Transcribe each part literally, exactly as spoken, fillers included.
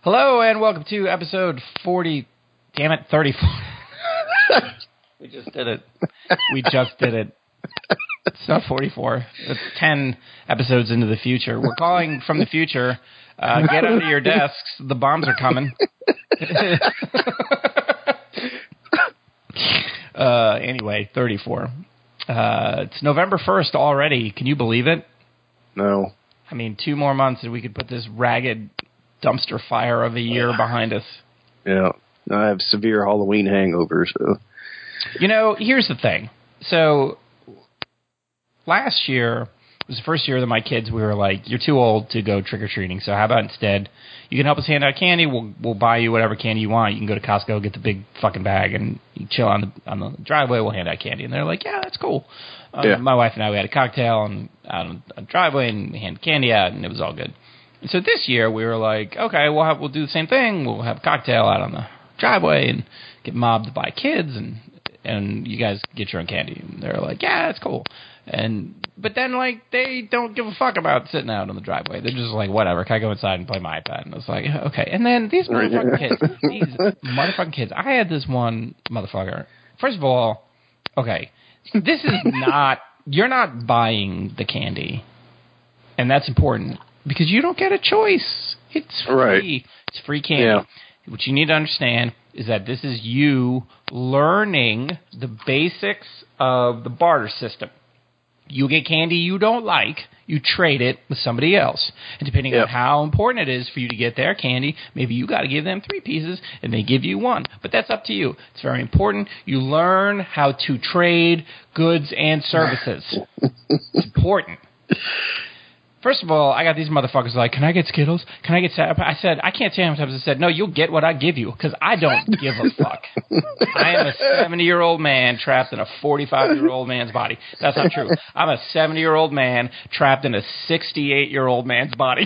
Hello and welcome to episode forty. Damn it, thirty-four. We just did it. We just did it. It's not forty-four. It's ten episodes into the future. We're calling from the future. Uh, get under your desks. The bombs are coming. uh, anyway, thirty-four. Uh, it's November first already. Can you believe it? No. I mean, two more months and we could put this ragged dumpster fire of a year behind us. Yeah. I have severe Halloween hangover, so. You know, here's the thing. So, last year was the first year that my kids, we were like, you're too old to go trick-or-treating, so how about instead, you can help us hand out candy, we'll we'll buy you whatever candy you want. You can go to Costco, get the big fucking bag, and you chill on the on the driveway, we'll hand out candy. And they're like, yeah, that's cool. Um, yeah. My wife and I, we had a cocktail and out on the driveway and we handed candy out, and it was all good. And so this year, we were like, okay, we'll have we'll do the same thing. We'll have a cocktail out on the driveway and get mobbed by kids, and and you guys get your own candy. And they're like, yeah, that's cool. And but then, like, they don't give a fuck about sitting out on the driveway. They're just like, whatever, can I go inside and play my iPad? And it's like, okay. And then these motherfucking kids, these motherfucking kids. I had this one motherfucker. First of all, okay, this is not, you're not buying the candy. And that's important because you don't get a choice. It's free. Right. It's free candy. Yeah. What you need to understand is that this is you learning the basics of the barter system. You get candy you don't like, you trade it with somebody else. And depending yep. on how important it is for you to get their candy, maybe you got to give them three pieces and they give you one. But that's up to you. It's very important. You learn how to trade goods and services. It's important. First of all, I got these motherfuckers like, can I get Skittles? Can I get Sap? I said, I can't tell you how many times I said, no, you'll get what I give you, because I don't give a fuck. I am a seventy-year-old man trapped in a forty-five-year-old man's body. That's not true. I'm a seventy-year-old man trapped in a sixty-eight-year-old man's body.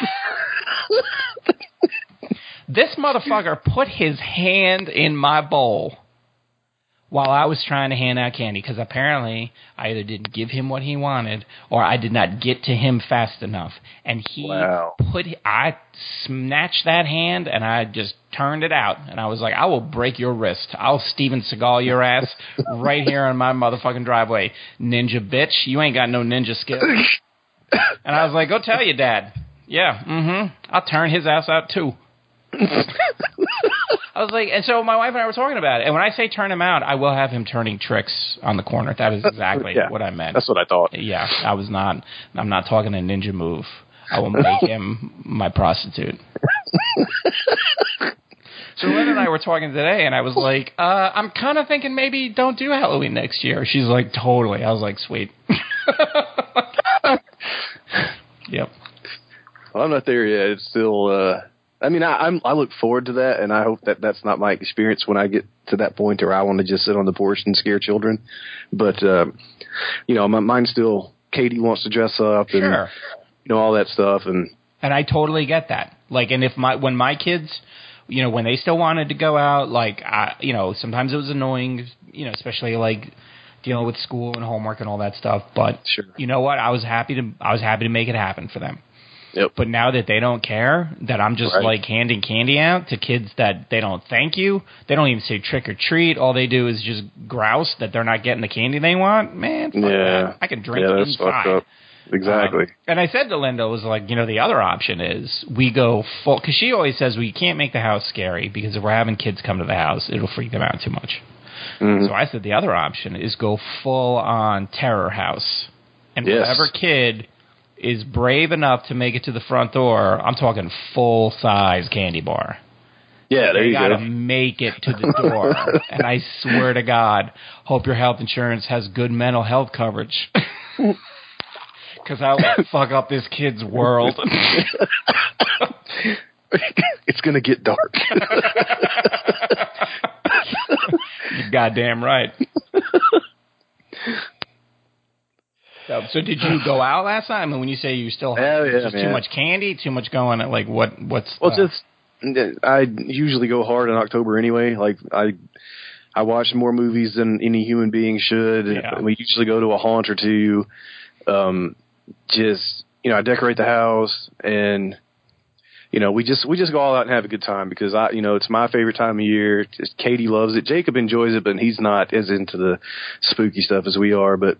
This motherfucker put his hand in my bowl while I was trying to hand out candy, because apparently I either didn't give him what he wanted or I did not get to him fast enough. And he wow. put, I snatched that hand and I just turned it out. And I was like, I will break your wrist. I'll Steven Seagal your ass right here on my motherfucking driveway, ninja bitch. You ain't got no ninja skills. And I was like, go tell your dad. Yeah, mm-hmm. I'll turn his ass out too. I was like, and so my wife and I were talking about it. And when I say turn him out, I will have him turning tricks on the corner. That is exactly yeah, what I meant. That's what I thought. Yeah, I was not. I'm not talking a ninja move. I will make him my prostitute. So Lynn and I were talking today, and I was like, uh, I'm kind of thinking maybe don't do Halloween next year. She's like, totally. I was like, sweet. Yep. Well, I'm not there yet. It's still. Uh... I mean, I, I'm, I look forward to that, and I hope that that's not my experience when I get to that point where I want to just sit on the porch and scare children. But, uh, you know, my mine's still, Katie wants to dress up and, sure. you know, all that stuff. And and I totally get that. Like, and if my, when my kids, you know, when they still wanted to go out, like, I, you know, sometimes it was annoying, you know, especially like dealing with school and homework and all that stuff. But, sure. you know what? I was happy to, I was happy to make it happen for them. Yep. But now that they don't care, that I'm just, right. like, handing candy out to kids that they don't thank you, they don't even say trick or treat, all they do is just grouse that they're not getting the candy they want, man, fuck yeah. that. I can drink yeah, that's inside. Fucked up. Exactly. Um, and I said to Linda, was like, you know, the other option is we go full, because she always says we can't make the house scary, because if we're having kids come to the house, it'll freak them out too much. Mm-hmm. So I said the other option is go full on terror house. And yes. whatever kid is brave enough to make it to the front door, I'm talking full-size candy bar. Yeah, there they you gotta go. make it to the door. And I swear to God, hope your health insurance has good mental health coverage. Because I will fuck up this kid's world. It's going to get dark. You're goddamn right. So, so did you go out last night? I mean, when you say you still have oh, yeah, just man. too much candy, too much going on, like what? What's well, the... just I usually go hard in October anyway. Like I, I watch more movies than any human being should. Yeah. We usually go to a haunt or two. Um, just you know, I decorate the house, and you know, we just we just go all out and have a good time because I, you know, it's my favorite time of year. Just, Katie loves it. Jacob enjoys it, but he's not as into the spooky stuff as we are. But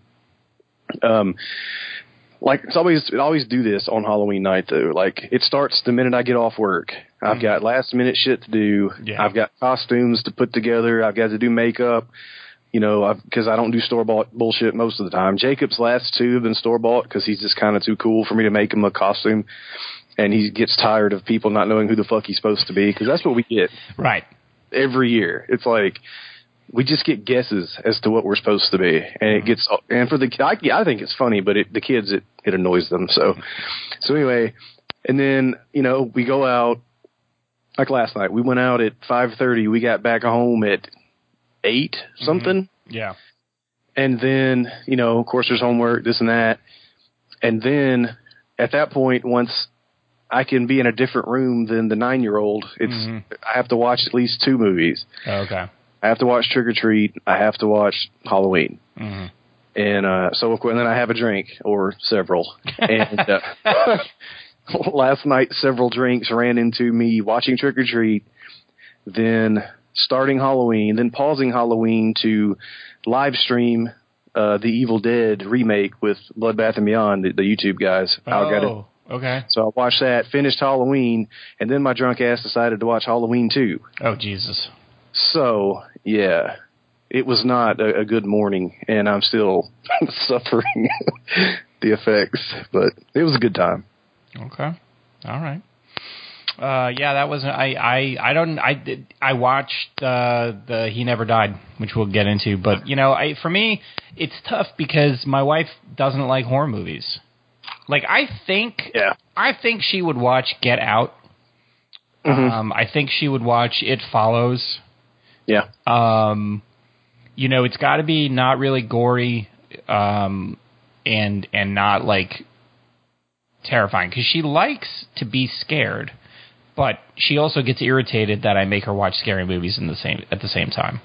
um, like it's always I always do this on Halloween night though. Like it starts the minute I get off work. I've mm-hmm. got last minute shit to do. Yeah. I've got costumes to put together. I've got to do makeup. You know, because I don't do store-bought bullshit most of the time. Jacob's last two have been store-bought because he's just kind of too cool for me to make him a costume. And he gets tired of people not knowing who the fuck he's supposed to be because that's what we get. Right. Every year. It's like we just get guesses as to what we're supposed to be. And mm-hmm. it gets – and for the – I, I think it's funny, but it, the kids, it, it annoys them. So, so anyway, and then, you know, we go out. Like last night, we went out at five thirty. We got back home at eight something. Mm-hmm. Yeah. And then, you know, of course there's homework, this and that. And then at that point, once I can be in a different room than the nine-year-old, it's mm-hmm. I have to watch at least two movies. Oh, okay. I have to watch Trick or Treat. I have to watch Halloween. Mm-hmm. And uh, so, and then I have a drink or several. And uh, last night, several drinks ran into me watching Trick or Treat, then starting Halloween, then pausing Halloween to live stream uh, the Evil Dead remake with Bloodbath and Beyond, the, the YouTube guys. Oh, okay. So I watched that, finished Halloween, and then my drunk ass decided to watch Halloween two. Oh, Jesus. So, yeah, it was not a, a good morning, and I'm still suffering the effects, but it was a good time. Okay. All right. Uh, yeah, that was I. I. I don't. I did. I watched uh, the He Never Died, which we'll get into. But you know, I for me, it's tough because my wife doesn't like horror movies. Like I think. Yeah. I think she would watch Get Out. Mm-hmm. Um, I think she would watch It Follows. Yeah. Um, you know, it's got to be not really gory, um, and and not like terrifying because she likes to be scared. But she also gets irritated that I make her watch scary movies in the same at the same time,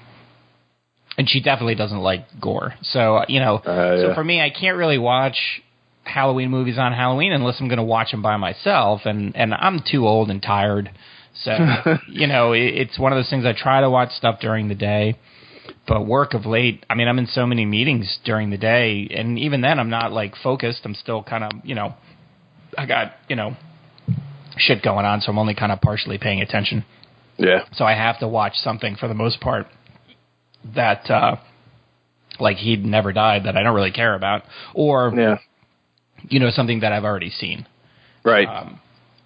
and she definitely doesn't like gore. So you know, uh, yeah. so for me, I can't really watch Halloween movies on Halloween unless I'm going to watch them by myself, and and I'm too old and tired. So you know, it, it's one of those things. I try to watch stuff during the day, but work of late. I mean, I'm in so many meetings during the day, and even then, I'm not like focused. I'm still kind of you know, I got you know. shit going on, so I'm only kind of partially paying attention. Yeah. So I have to watch something for the most part that, uh, like He Never Died, that I don't really care about, or yeah. you know, something that I've already seen. Right. Um,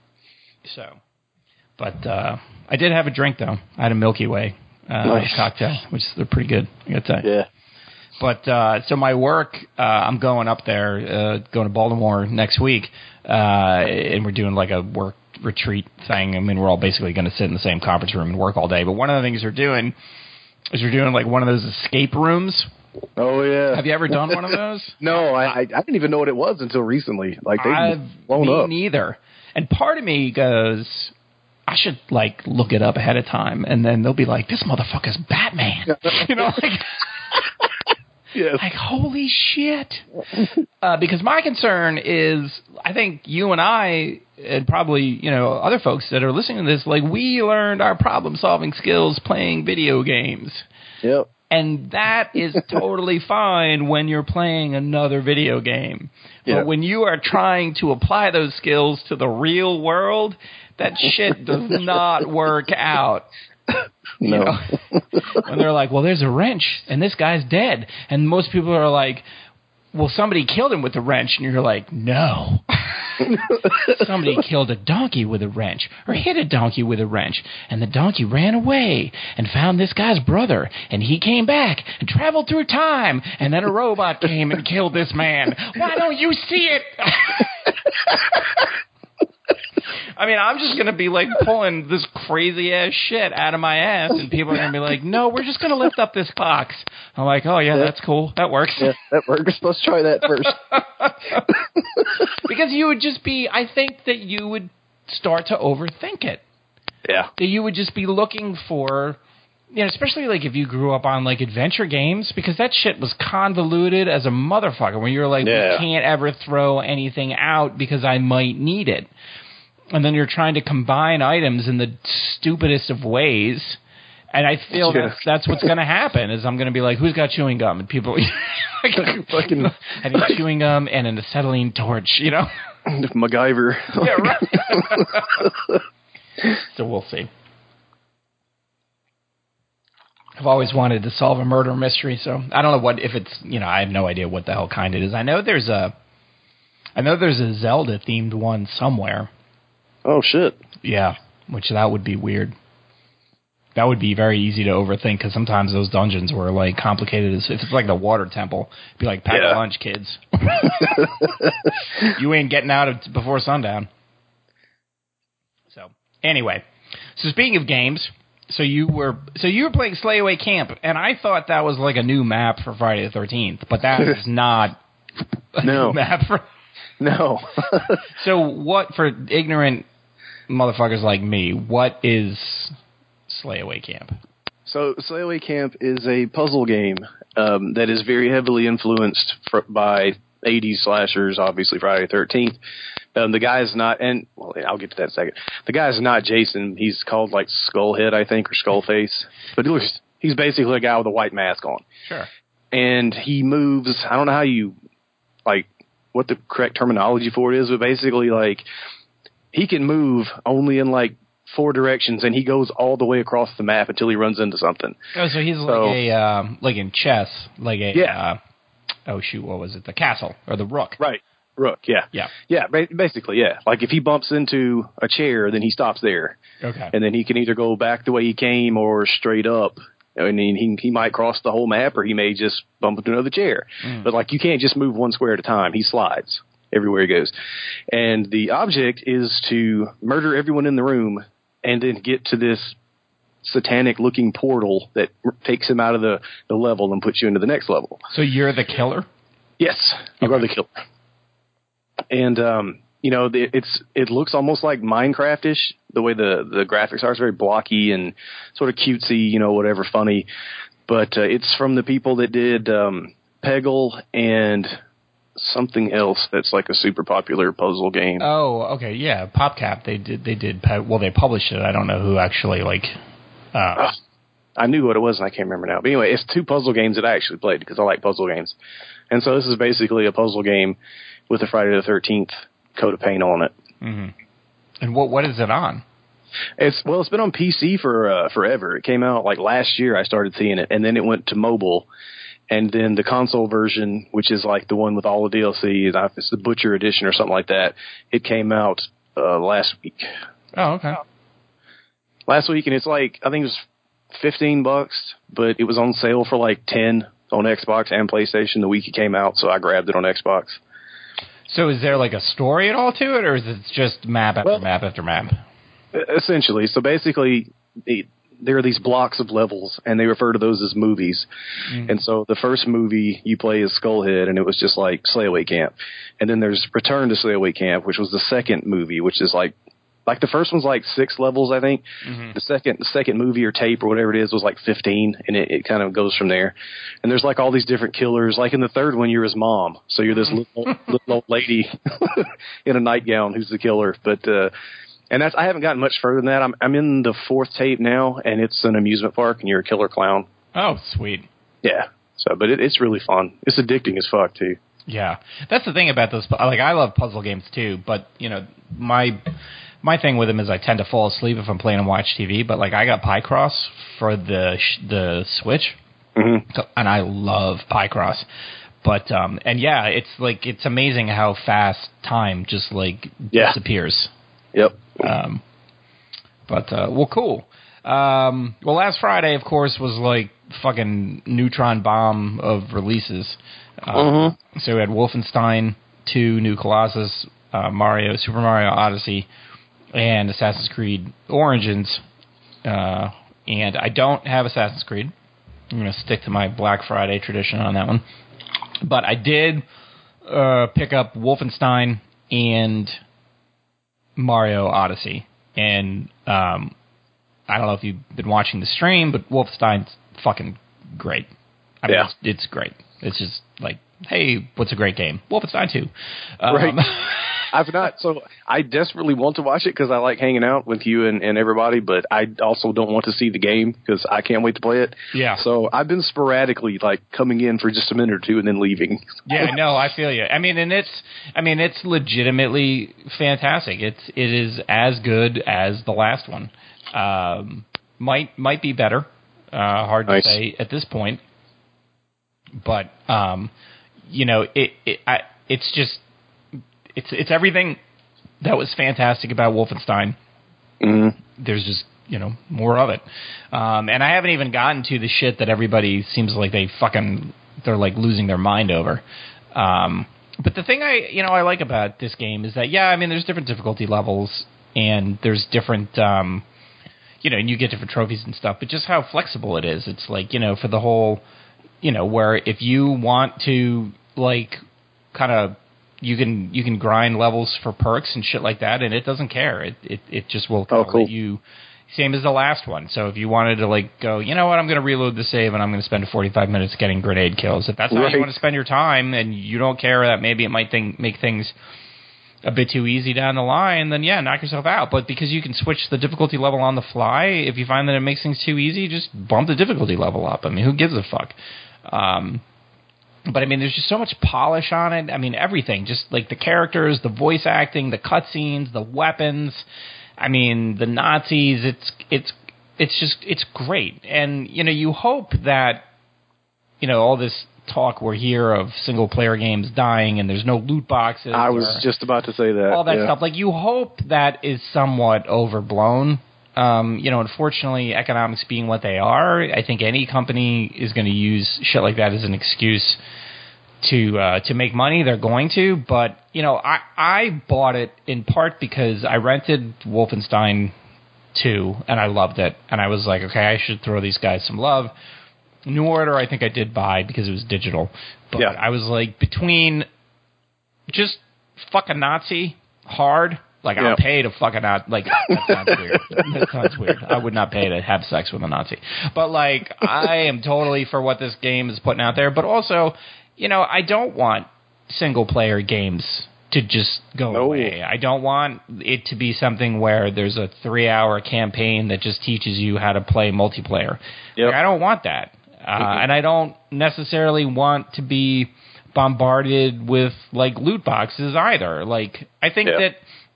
so, but uh, I did have a drink though. I had a Milky Way uh, nice. cocktail, which they're pretty good. I got to tell you. Yeah. But uh, so my work, uh, I'm going up there, uh, going to Baltimore next week, uh, and we're doing like a work retreat thing. I mean, we're all basically going to sit in the same conference room and work all day. But one of the things we're doing is we're doing like one of those escape rooms. Oh yeah. Have you ever done one of those? No, I, I I didn't even know what it was until recently. Like they've blown me up. Neither. And part of me goes, I should like look it up ahead of time, and then they'll be like, "This motherfucker's Batman," you know, like. Yes. Like, holy shit. Uh, because my concern is, I think you and I, and probably, you know, other folks that are listening to this, like, we learned our problem-solving skills playing video games. Yep. And that is totally fine when you're playing another video game. Yep. But when you are trying to apply those skills to the real world, that shit does not work out. You no. know, when they're like, well, there's a wrench and this guy's dead. And most people are like, well, somebody killed him with a wrench. And you're like, no. Somebody killed a donkey with a wrench or hit a donkey with a wrench. And the donkey ran away and found this guy's brother. And he came back and traveled through time. And then a robot came and killed this man. Why don't you see it? I mean, I'm just going to be, like, pulling this crazy-ass shit out of my ass, and people are going to be like, no, we're just going to lift up this box. I'm like, oh, yeah, yeah, that's cool. That works. Yeah, that works. Let's try that first. Because you would just be, I think that you would start to overthink it. Yeah. That you would just be looking for, you know, especially, like, if you grew up on, like, adventure games, because that shit was convoluted as a motherfucker, when you were like, yeah. we can't ever throw anything out because I might need it. and then you're trying to combine items in the stupidest of ways. And I feel yeah. that's, that's what's going to happen, is I'm going to be like, who's got chewing gum? And people, like, fucking, I need chewing gum and an acetylene torch, you know? MacGyver. Yeah, right. So we'll see. I've always wanted to solve a murder mystery, so I don't know what, if it's, you know, I have no idea what the hell kind it is. I know there's a, I know there's a Zelda-themed one somewhere. Oh, shit. Yeah, which that would be weird. That would be very easy to overthink, because sometimes those dungeons were, like, complicated. As, if it's like the water temple, it'd be like, pack yeah. a lunch, kids. You ain't getting out of t- before sundown. So, anyway. So, speaking of games, so you were so you were playing Slay Away Camp, and I thought that was like a new map for Friday the thirteenth, but that is not a no. new map for... No. So, what, for ignorant motherfuckers like me, what is... Slay Away Camp? So, Slay Away Camp is a puzzle game um, that is very heavily influenced fr- by eighties slashers, obviously Friday the thirteenth. Um, the guy is not, and well, I'll get to that in a second. The guy is not Jason. He's called like Skullhead, I think, or Skullface. But he looks, he's basically a guy with a white mask on. Sure. And he moves, I don't know how you, like, what the correct terminology for it is, but basically, like, he can move only in, like, four directions, and he goes all the way across the map until he runs into something. Oh, so he's so, like a um, like in chess, like a yeah. Uh, oh shoot, what was it? The castle or the rook? Right, rook. Yeah, yeah, yeah. Ba- basically, yeah. Like if he bumps into a chair, then he stops there. Okay, and then he can either go back the way he came or straight up. I mean, he he might cross the whole map, or he may just bump into another chair. Mm. But like, you can't just move one square at a time. He slides everywhere he goes, and the object is to murder everyone in the room. And then get to this satanic-looking portal that takes him out of the, the level and puts you into the next level. So you're the killer? Yes, you okay. are the killer. And, um, you know, it's it looks almost like Minecraft-ish, the way the, the graphics are. It's very blocky and sort of cutesy, you know, whatever, funny. But uh, it's from the people that did um, Peggle and... something else that's like a super popular puzzle game. Oh, okay, yeah, PopCap. They did. They did. Well, they published it. I don't know who actually like. Uh, uh, I knew what it was, and I can't remember now. But anyway, it's two puzzle games that I actually played because I like puzzle games, and so this is basically a puzzle game with a Friday the thirteenth coat of paint on it. Mm-hmm. And what what is it on? It's well, it's been on P C for uh, forever. It came out like last year. I started seeing it, and then it went to mobile. And then the console version, which is like the one with all the D L C, it's the Butcher Edition or something like that. It came out uh, last week. Oh, okay. Last week, and it's like, I think it was fifteen bucks, but it was on sale for like ten on Xbox and PlayStation the week it came out, so I grabbed it on Xbox. So is there like a story at all to it, or is it just map after well, map after map? Essentially. So basically, it, there are these blocks of levels, and they refer to those as movies. Mm. And so the first movie you play is Skullhead, and it was just like Slay Away Camp. And then there's Return to Slay Away Camp, which was the second movie, which is like, like the first one's like six levels, I think. Mm-hmm. The second the second movie or tape or whatever it is was like fifteen, and it, it kind of goes from there. And there's like all these different killers. Like in the third one, you're his mom. So you're this little, little old lady in a nightgown who's the killer. But, uh, and that's, I haven't gotten much further than that. I'm, I'm in the fourth tape now, and it's an amusement park, and you're a killer clown. Oh, sweet. Yeah. So, but it, it's really fun. It's addicting as fuck, too. Yeah. That's the thing about those. Like, I love puzzle games, too, but, you know, my... My thing with them is I tend to fall asleep if I'm playing and watch T V, but like I got Picross for the the Switch, mm-hmm. so, and I love Picross. But um, and yeah, it's like it's amazing how fast time just like yeah. disappears. Yep. Um, but uh, well, cool. Um, well, last Friday, of course, was like fucking neutron bomb of releases. Uh, mm-hmm. So we had Wolfenstein two, New Colossus, uh, Mario, Super Mario Odyssey, and Assassin's Creed Origins, uh, and I don't have Assassin's Creed. I'm going to stick to my Black Friday tradition on that one. But I did uh, pick up Wolfenstein and Mario Odyssey. And um, I don't know if you've been watching the stream, but Wolfenstein's fucking great. I mean, yeah. it's, it's great. It's just like, hey, what's a great game? Wolfenstein two. Um, right. I've not. So I desperately want to watch it because I like hanging out with you and, and everybody, but I also don't want to see the game because I can't wait to play it. Yeah. So I've been sporadically like coming in for just a minute or two and then leaving. Yeah, no, I feel you. I mean, and it's, I mean, it's legitimately fantastic. It's, it is as good as the last one. Um, might, might be better. Uh, hard nice. to say at this point. But, um, you know, it, it, I, it's just, it's, it's everything that was fantastic about Wolfenstein. Mm-hmm. There's just, you know, more of it. Um, and I haven't even gotten to the shit that everybody seems like they fucking, they're like losing their mind over. Um, but the thing I, you know, I like about this game is that, yeah, I mean, there's different difficulty levels and there's different, um, you know, and you get different trophies and stuff, but just how flexible it is. It's like, you know, for the whole, you know, where if you want to, like, kind of, you can you can grind levels for perks and shit like that, and it doesn't care. It it, it just will oh, cool. let you, same as the last one. So if you wanted to, like, go, you know what, I'm going to reload the save, and I'm going to spend forty-five minutes getting grenade kills. If that's how right. you want to spend your time, and you don't care that maybe it might think, make things a bit too easy down the line, then yeah, knock yourself out. But because you can switch the difficulty level on the fly, if you find that it makes things too easy, just bump the difficulty level up. I mean, who gives a fuck? Um, but I mean, there's just so much polish on it. I mean, everything, just like the characters, the voice acting, the cutscenes, the weapons. I mean, the Nazis. It's it's it's just it's great. And you know, you hope that, you know, all this talk we're here of single player games dying and there's no loot boxes. I was just about to say that. All that yeah. stuff. Like, you hope that is somewhat overblown. Um, you know, unfortunately, economics being what they are, I think any company is going to use shit like that as an excuse to uh, to make money. They're going to, but you know, I I bought it in part because I rented Wolfenstein two and I loved it, and I was like, okay, I should throw these guys some love. New Order, I think I did buy because it was digital, but yeah. I was like, between just fucking Nazi hard. Like, yep. I'll pay to fucking not, like, that sounds weird. That sounds weird. I would not pay to have sex with a Nazi. But, like, I am totally for what this game is putting out there. But also, you know, I don't want single-player games to just go no. away. I don't want it to be something where there's a three-hour campaign that just teaches you how to play multiplayer. Yep. Like, I don't want that. Uh, mm-hmm. And I don't necessarily want to be bombarded with, like, loot boxes either. Like, I think yeah. that...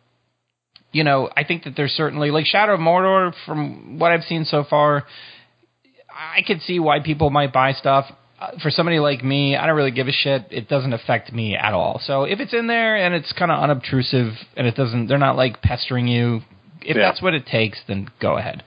You know, I think that there's certainly, like, Shadow of Mordor, from what I've seen so far, I could see why people might buy stuff. Uh, for somebody like me, I don't really give a shit. It doesn't affect me at all. So if it's in there and it's kind of unobtrusive and it doesn't, they're not, like, pestering you, if yeah. that's what it takes, then go ahead.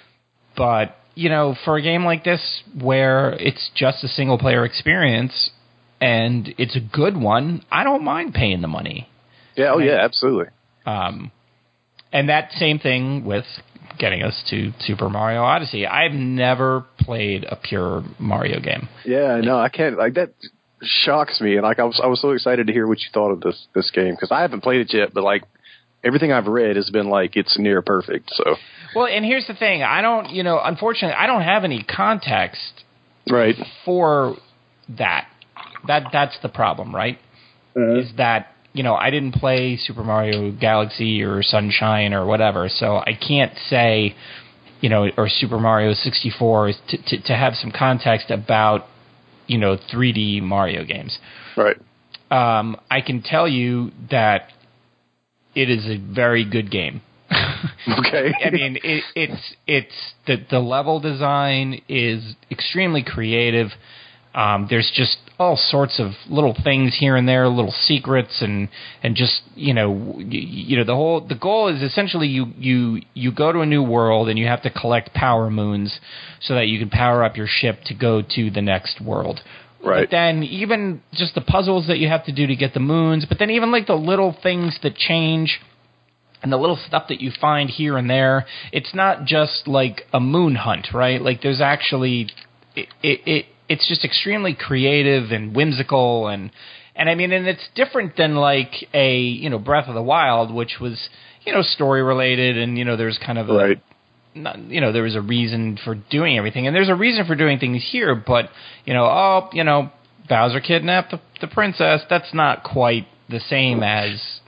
But, you know, for a game like this where it's just a single-player experience and it's a good one, I don't mind paying the money. Yeah, oh, right? yeah, absolutely. Um... And that same thing with getting us to Super Mario Odyssey. I've never played a pure Mario game. Yeah, no, I can't. Like, that shocks me. And like, I was, I was so excited to hear what you thought of this this game because I haven't played it yet. But like, everything I've read has been like it's near perfect. So. Well, and here's the thing. I don't, you know, unfortunately, I don't have any context. Right. For that. That that's the problem, right? Uh-huh. Is that. You know, I didn't play Super Mario Galaxy or Sunshine or whatever, so I can't say, you know, or Super Mario sixty-four to, to, to have some context about, you know, three D Mario games. Right. Um, I can tell you that it is a very good game. Okay. I mean, it, it's it's the the level design is extremely creative. Um, there's just all sorts of little things here and there, little secrets, and, and just you know, you, you know the whole the goal is essentially you, you you go to a new world and you have to collect power moons so that you can power up your ship to go to the next world. Right. But then even just the puzzles that you have to do to get the moons, but then even like the little things that change. And the little stuff that you find here and there, it's not just like a moon hunt, right? Like there's actually it it. it It's just extremely creative and whimsical, and and I mean, and it's different than like a you know Breath of the Wild, which was you know story related, and you know there's kind of a, right. not, you know there was a reason for doing everything, and there's a reason for doing things here, but you know oh you know Bowser kidnapped the, the princess. That's not quite the same as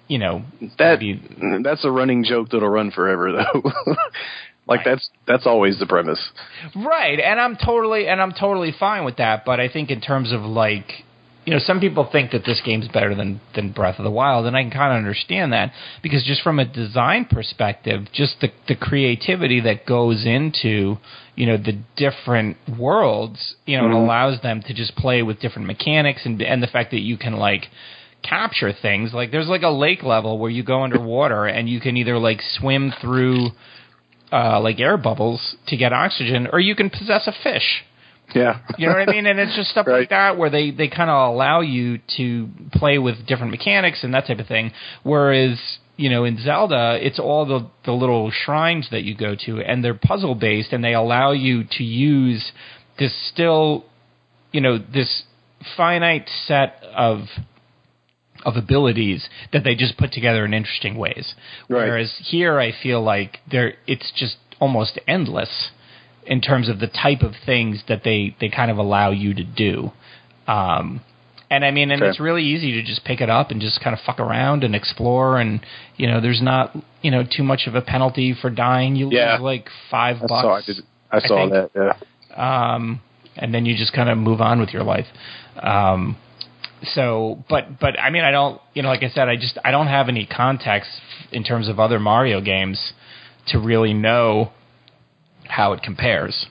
you know, that be, that's a running joke that'll run forever, though. Like right. that's that's always the premise, right? And I'm totally and I'm totally fine with that. But I think in terms of like, you know, some people think that this game's better than than Breath of the Wild, and I can kind of understand that because just from a design perspective, just the the creativity that goes into, you know, the different worlds, you know, mm-hmm. it allows them to just play with different mechanics and and the fact that you can like capture things. Like there's like a lake level where you go underwater and you can either like swim through. Uh, like air bubbles to get oxygen, or you can possess a fish. Yeah. You know what I mean? And it's just stuff right. like that where they, they kind of allow you to play with different mechanics and that type of thing. Whereas, you know, in Zelda, it's all the, the little shrines that you go to, and they're puzzle-based, and they allow you to use this still, you know, this finite set of of abilities that they just put together in interesting ways. Right. Whereas here I feel like there it's just almost endless in terms of the type of things that they, they kind of allow you to do. Um, and I mean, and okay. it's really easy to just pick it up and just kind of fuck around and explore, and, you know, there's not, you know, too much of a penalty for dying. You yeah. lose like five I bucks. Saw, I, did, I saw I that, yeah. Um, and then you just kind of move on with your life. Um, So, but, but I mean, I don't, you know, like I said, I just, I don't have any context in terms of other Mario games to really know how it compares.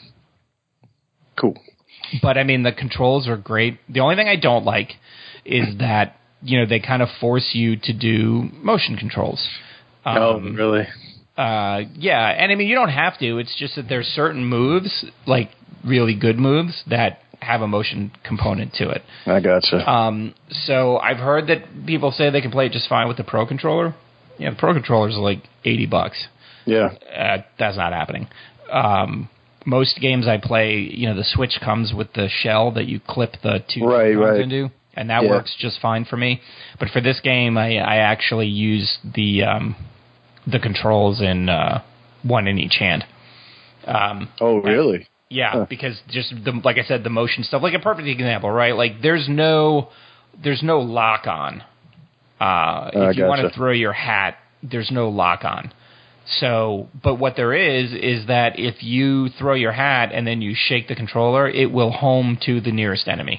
Cool. But I mean, the controls are great. The only thing I don't like is that, you know, they kind of force you to do motion controls. Um, oh, really? Uh, yeah. And I mean, you don't have to. It's just that there's certain moves, like really good moves, that have a motion component to it. I gotcha. Um, so I've heard that people say they can play it just fine with the Pro Controller. Yeah, the Pro Controller's like eighty bucks. Yeah. Uh, that's not happening. Um, most games I play, you know, the Switch comes with the shell that you clip the two right, right. into, and that yeah. works just fine for me. But for this game, I, I actually use the um, the controls in uh, one in each hand. Um, oh, really? Yeah, huh. because just the, like I said, the motion stuff. Like a perfect example, right? Like there's no there's no lock on. Uh, if uh, you gotcha. want to throw your hat, there's no lock on. So, but what there is is that if you throw your hat and then you shake the controller, it will home to the nearest enemy.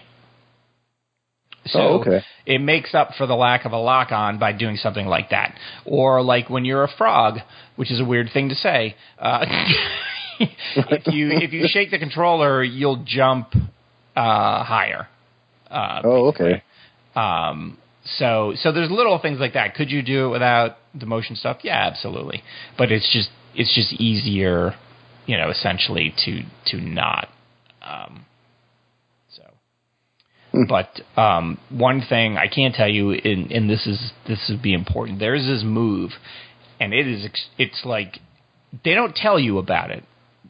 So oh, okay. it makes up for the lack of a lock on by doing something like that. Or like when you're a frog, which is a weird thing to say. Uh, if you if you shake the controller, you'll jump uh, higher. Uh, oh, okay. Um, so so there's little things like that. Could you do it without the motion stuff? Yeah, absolutely. But it's just it's just easier, you know, essentially to to not. Um, so, hmm. but um, one thing I can tell you, and, and this is this would be important. There's this move, and it is it's like they don't tell you about it.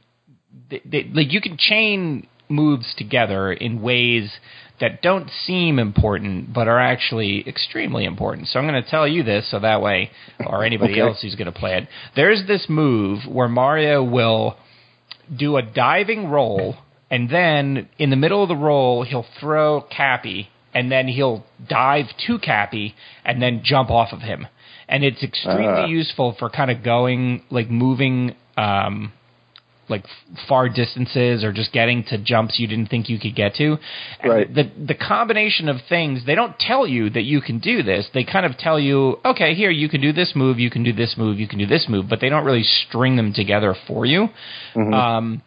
They, they, like you can chain moves together in ways that don't seem important but are actually extremely important. So I'm going to tell you this so that way, or anybody okay. else who's going to play it, there's this move where Mario will do a diving roll, and then in the middle of the roll he'll throw Cappy, and then he'll dive to Cappy and then jump off of him. And it's extremely uh. useful for kind of going, like moving um, like far distances or just getting to jumps you didn't think you could get to. And right. the the combination of things, they don't tell you that you can do this. They kind of tell you, okay, here, you can do this move, you can do this move, you can do this move, but they don't really string them together for you. Mm-hmm. Um,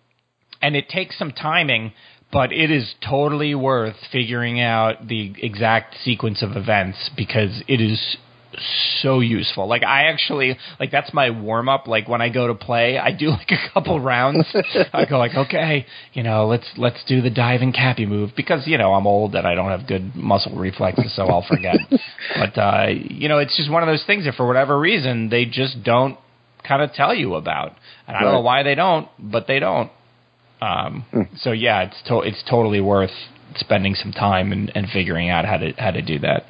and it takes some timing, but it is totally worth figuring out the exact sequence of events because it is so useful. Like I actually, like that's my warm up. Like when I go to play, I do like a couple rounds. I go like, okay, you know, let's let's do the diving Cappy move because you know I'm old and I don't have good muscle reflexes, so I'll forget. But uh, you know, it's just one of those things that for whatever reason they just don't kind of tell you about, and I don't right. know why they don't, but they don't. Um, so yeah, it's to- it's totally worth spending some time and, and figuring out how to how to do that.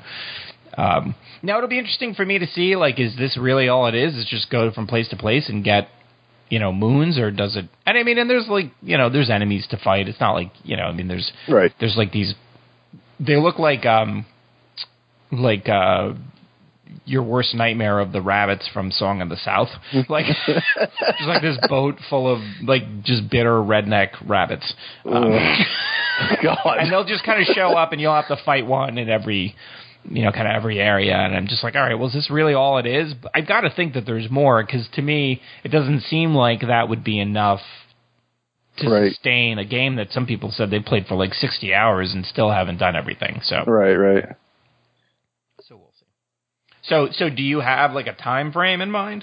Um, now it'll be interesting for me to see, like, is this really all it is? Is just go from place to place and get, you know, moons, or does it? And I mean, and there's like, you know, there's enemies to fight. It's not like, you know, I mean, there's right. there's like these, they look like um, like uh, your worst nightmare of the rabbits from Song of the South. Like, just like this boat full of, like, just bitter redneck rabbits. Um, God. And they'll just kind of show up, and you'll have to fight one in every, you know, kind of every area. And I'm just like, all right, well, is this really all it is? But I've got to think that there's more, because to me, it doesn't seem like that would be enough to right. sustain a game that some people said they played for like sixty hours and still haven't done everything. So Right, right. So we'll see. So, so do you have like a time frame in mind?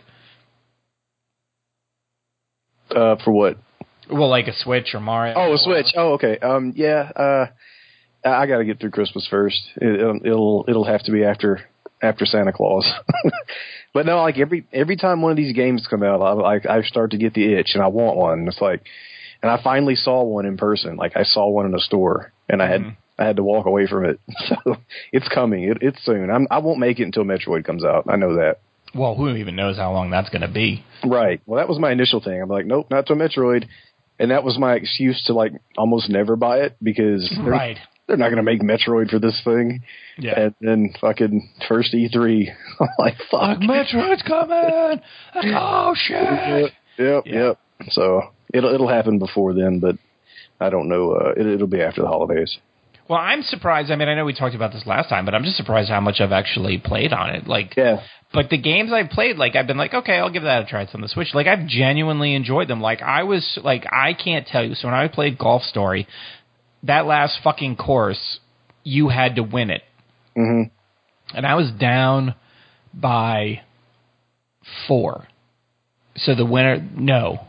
Uh, for what? Well, like a Switch or Mario. Oh, a Switch. Oh, okay. Um, yeah. Uh, I got to get through Christmas first. It, it'll, it'll it'll have to be after after Santa Claus. But no, like every every time one of these games come out, I like I start to get the itch and I want one. And it's like, and I finally saw one in person. Like I saw one in a store, and I had. Mm-hmm. I had to walk away from it. So it's coming. It, it's soon. I'm, I won't make it until Metroid comes out. I know that. Well, who even knows how long that's going to be? Right. Well, that was my initial thing. I'm like, nope, not till Metroid. And that was my excuse to, like, almost never buy it because they're, right. they're not going to make Metroid for this thing. Yeah. And then fucking first E three, I'm like, fuck. Metroid's coming. Oh, shit. Yep, yeah. yep. So it'll, it'll happen before then, but I don't know. Uh, it, it'll be after the holidays. Well, I'm surprised. I mean, I know we talked about this last time, but I'm just surprised how much I've actually played on it. Like, yeah. But the games I've played, like, I've been like, okay, I'll give that a try. It's on the Switch. Like, I've genuinely enjoyed them. Like, I was, like, I can't tell you. So when I played Golf Story, that last fucking course, you had to win it. Mm-hmm. And I was down by four. So the winner, no.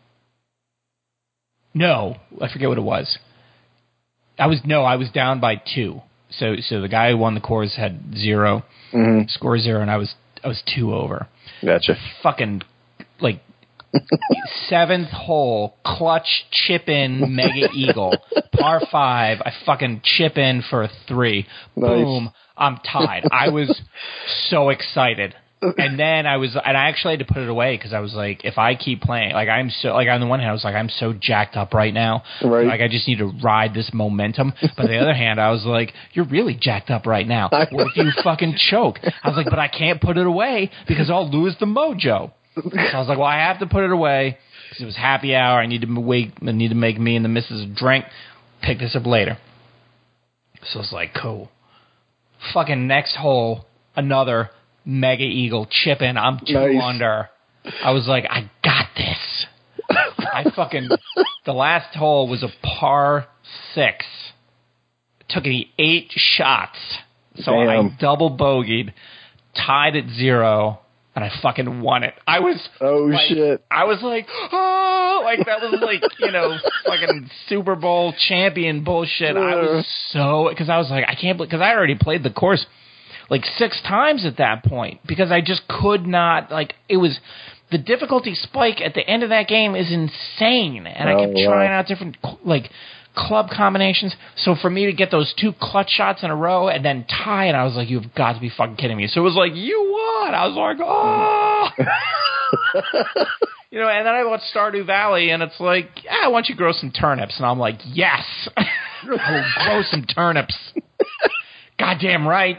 No, I forget what it was. I was no, I was down by two. So, so the guy who won the course had zero, mm-hmm. score zero, and I was, I was two over. Gotcha. Fucking like seventh hole, clutch chip in, mega eagle, par five. I fucking chip in for a three. Nice. Boom, I'm tied. I was so excited. And then I was, and I actually had to put it away because I was like, if I keep playing, like I'm so, like on the one hand, I was like, I'm so jacked up right now. Right. Like I just need to ride this momentum. But on the other hand, I was like, you're really jacked up right now. What if you fucking choke? I was like, but I can't put it away because I'll lose the mojo. So I was like, well, I have to put it away because it was happy hour. I need to wait. I need to make me and the missus a drink. Pick this up later. So it's like, cool. Fucking next hole, another mega eagle chip in. I'm two nice. under. I was like, I got this. I fucking the last hole was a par six. It took me eight shots, so Damn. I double bogeyed, tied at zero, and I fucking won it. I was oh like, shit. I was like, oh, like that was like you know fucking Super Bowl champion bullshit. I was so because I was like, I can't believe because I already played the course like six times at that point because I just could not, like, it was, the difficulty spike at the end of that game is insane. And oh, I kept wow. trying out different, like, club combinations. So for me to get those two clutch shots in a row and then tie, and I was like, you've got to be fucking kidding me. So it was like, you won. I was like, oh. You know, and then I watched Stardew Valley, and it's like, yeah, why don't you grow some turnips? And I'm like, yes. I will grow some turnips. Goddamn right.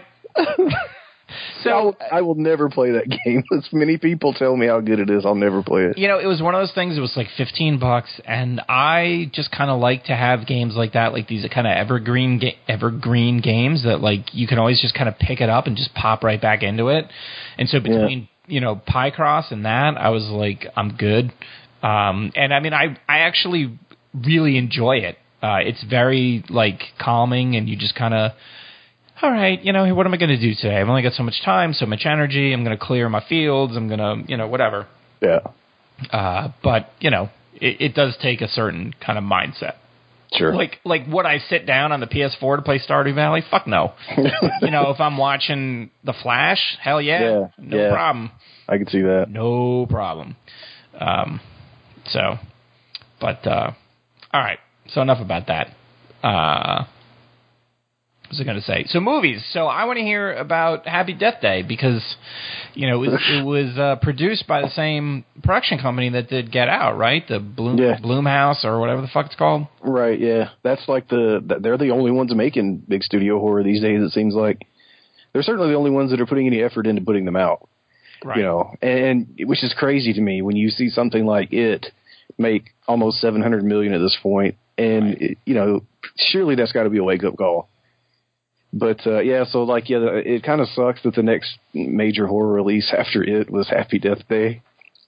So I will never play that game. As many people tell me how good it is, I'll never play it. You know, it was one of those things. It was like fifteen bucks, and I just kind of like to have games like that, like these kind of evergreen, ga- evergreen games that like you can always just kind of pick it up and just pop right back into it. And so between yeah. you know Picross and that, I was like, I'm good. Um, and I mean, I I actually really enjoy it. Uh, it's very like calming, and you just kind of. All right, you know, what am I going to do today? I've only got so much time, so much energy. I'm going to clear my fields. I'm going to, you know, whatever. Yeah. Uh, but, you know, it, it does take a certain kind of mindset. Sure. Like, like would I sit down on the P S four to play Stardew Valley? Fuck no. You know, if I'm watching The Flash, hell yeah. Yeah. No yeah. problem. I can see that. No problem. Um, so, but, uh, all right. So enough about that. Uh, What was I going to say? So movies. So I want to hear about Happy Death Day because, you know, it was, it was uh, produced by the same production company that did Get Out, right? The Bloom yeah. Bloomhouse or whatever the fuck it's called. Right. Yeah, that's like the they're the only ones making big studio horror these days. It seems like they're certainly the only ones that are putting any effort into putting them out. Right. You know, and, and which is crazy to me when you see something like it make almost seven hundred million at this point, and right. it, you know, surely that's got to be a wake up call. But uh, yeah, so like yeah, it kind of sucks that the next major horror release after it was Happy Death Day.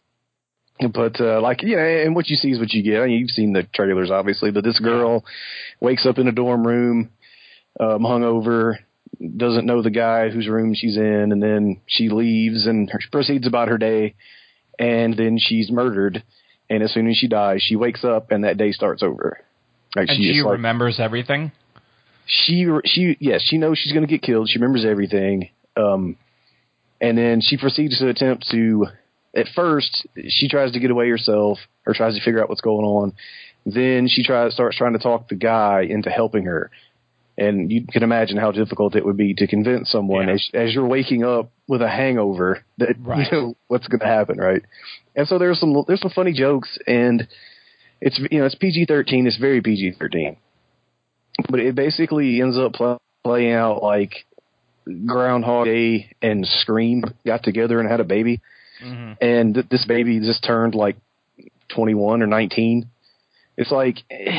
But uh, like you know, and what you see is what you get. I mean, you've seen the trailers, obviously. But this girl wakes up in a dorm room, um, hungover, doesn't know the guy whose room she's in, and then she leaves and her, proceeds about her day, and then she's murdered. And as soon as she dies, she wakes up, and that day starts over. Like and she, she like, remembers everything. She she yes, she knows she's going to get killed. She remembers everything, um, and then she proceeds to attempt to. At first, she tries to get away herself or tries to figure out what's going on. Then she tries starts trying to talk the guy into helping her. And you can imagine how difficult it would be to convince someone yeah. as, as you're waking up with a hangover that right. you know what's going to happen, right? And so there's some there's some funny jokes, and it's you know it's P G thirteen. It's very P G thirteen, but it basically ends up play, playing out like Groundhog Day and Scream got together and had a baby. Mm-hmm. And th- this baby just turned like twenty-one or nineteen. It's like,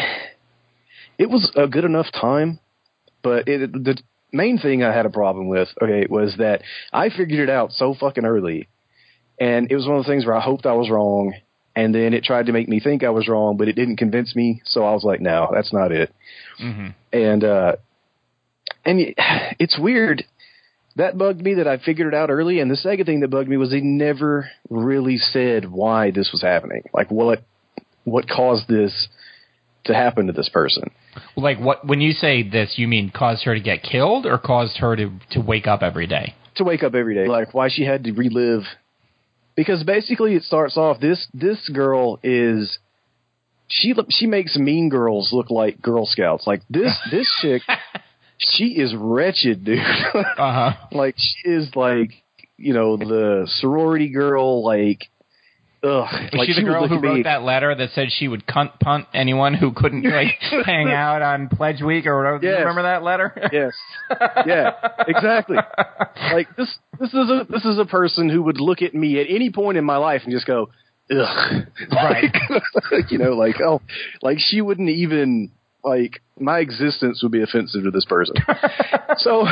it was a good enough time, but it, the main thing I had a problem with, okay, was that I figured it out so fucking early. And it was one of the things where I hoped I was wrong, and then it tried to make me think I was wrong, but it didn't convince me, so I was like, no, that's not it. Mm-hmm. And, uh, and it's weird. That bugged me that I figured it out early, and the second thing that bugged me was they never really said why this was happening. Like, what what caused this to happen to this person? Like, what when you say this, you mean caused her to get killed or caused her to, to wake up every day? To wake up every day. Like, why she had to relive. Because basically it starts off, this this girl is... She she makes Mean Girls look like Girl Scouts. Like, this this chick... She is wretched, dude. uh-huh. Like, she is like, you know, the sorority girl, like, ugh. Was like she the she girl who wrote me, that letter that said she would cunt punt anyone who couldn't, like, hang out on Pledge Week or whatever? Yes. Do you remember that letter? Yes. Yeah, exactly. Like, this this is a this is a person who would look at me at any point in my life and just go, ugh. Right. Like, you know, like, oh, like, she wouldn't even... Like, my existence would be offensive to this person. so,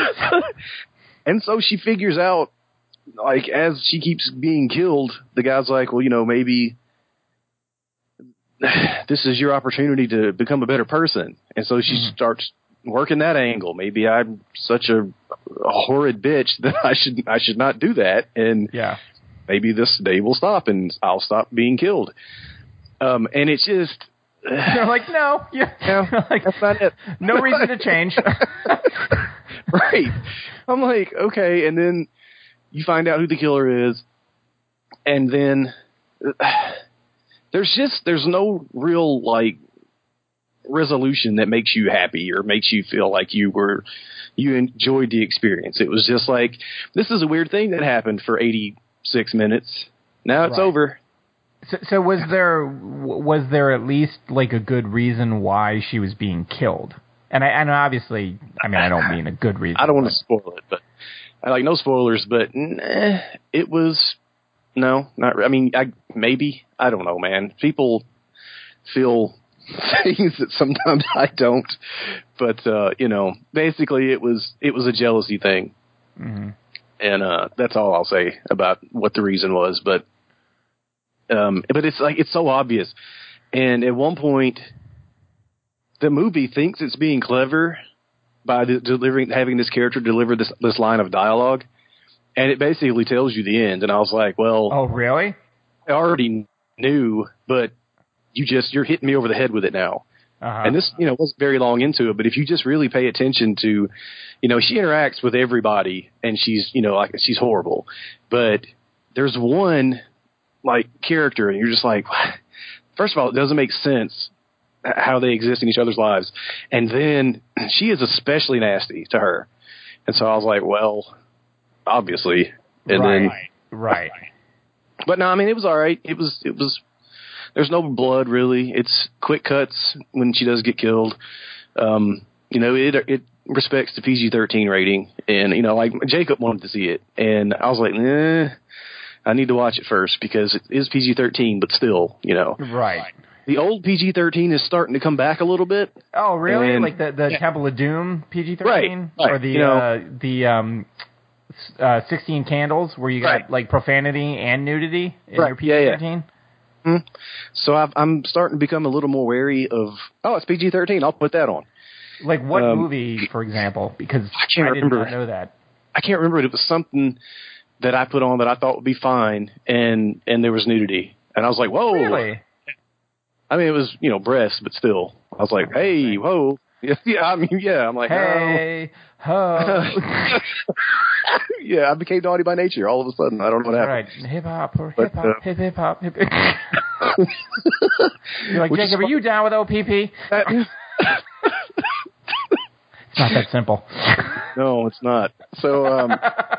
and so she figures out, like, as she keeps being killed, the guy's like, well, you know, maybe this is your opportunity to become a better person. And so she mm-hmm. starts working that angle. Maybe I'm such a, a horrid bitch that I should I should not do that. And yeah. maybe this day will stop and I'll stop being killed. Um, and it's just... They're like, no, you're, no, like, that's not it. No reason to change. Right. I'm like, okay, and then you find out who the killer is, and then uh, there's just, there's no real, like, resolution that makes you happy or makes you feel like you were, you enjoyed the experience. It was just like, this is a weird thing that happened for eighty-six minutes. Now it's right. over. So, so was there was there at least like a good reason why she was being killed? And I and obviously, I mean, I don't mean a good reason. I don't want to spoil it, but I like no spoilers. But nah, it was no, not. I mean, I maybe I don't know, man. People feel things that sometimes I don't. But uh, you know, basically, it was it was a jealousy thing, mm-hmm. and uh, that's all I'll say about what the reason was. But. Um, but it's like, it's so obvious. And at one point, the movie thinks it's being clever by de- delivering, having this character deliver this, this line of dialogue. And it basically tells you the end. And I was like, well. Oh, really? I already knew, but you just, you're hitting me over the head with it now. Uh-huh. And this, you know, wasn't very long into it, but if you just really pay attention to, you know, she interacts with everybody and she's, you know, like, she's horrible. But there's one, like, character, and you're just like, first of all, it doesn't make sense how they exist in each other's lives. And then she is especially nasty to her. And so I was like, well, obviously. And right, then, right. But no, I mean, it was all right. It was, it was, there's no blood really. It's quick cuts when she does get killed. Um, you know, it, it, respects to P G thirteen rating, and you know, like Jacob wanted to see it, and I was like, eh, I need to watch it first because it is P G thirteen, but still, you know, right. The old P G thirteen is starting to come back a little bit. Oh, really? And, like the the yeah. Temple of Doom P G thirteen, right, right. or the you know, uh, the um, uh, sixteen Candles, where you got right. like profanity and nudity in right. your P G thirteen. Yeah, yeah. Mm-hmm. So I've, I'm starting to become a little more wary of. Oh, it's P G thirteen. I'll put that on. Like what um, movie, for example? Because I can't I did remember. not know that. I can't remember. It was something that I put on that I thought would be fine, and and there was nudity, and I was like, whoa. Really? I mean, it was, you know, breasts, but still. I was like, hey, whoa. Yeah, yeah I mean, yeah. I'm like, hey, ho. Yeah, I became naughty by nature all of a sudden. I don't know what happened. Right. Hip hop or But, hip hop, uh, hip hip hop, hip hip. You're like, Which Jacob, is are you down with O P P? It's not that simple. No, it's not. So, um,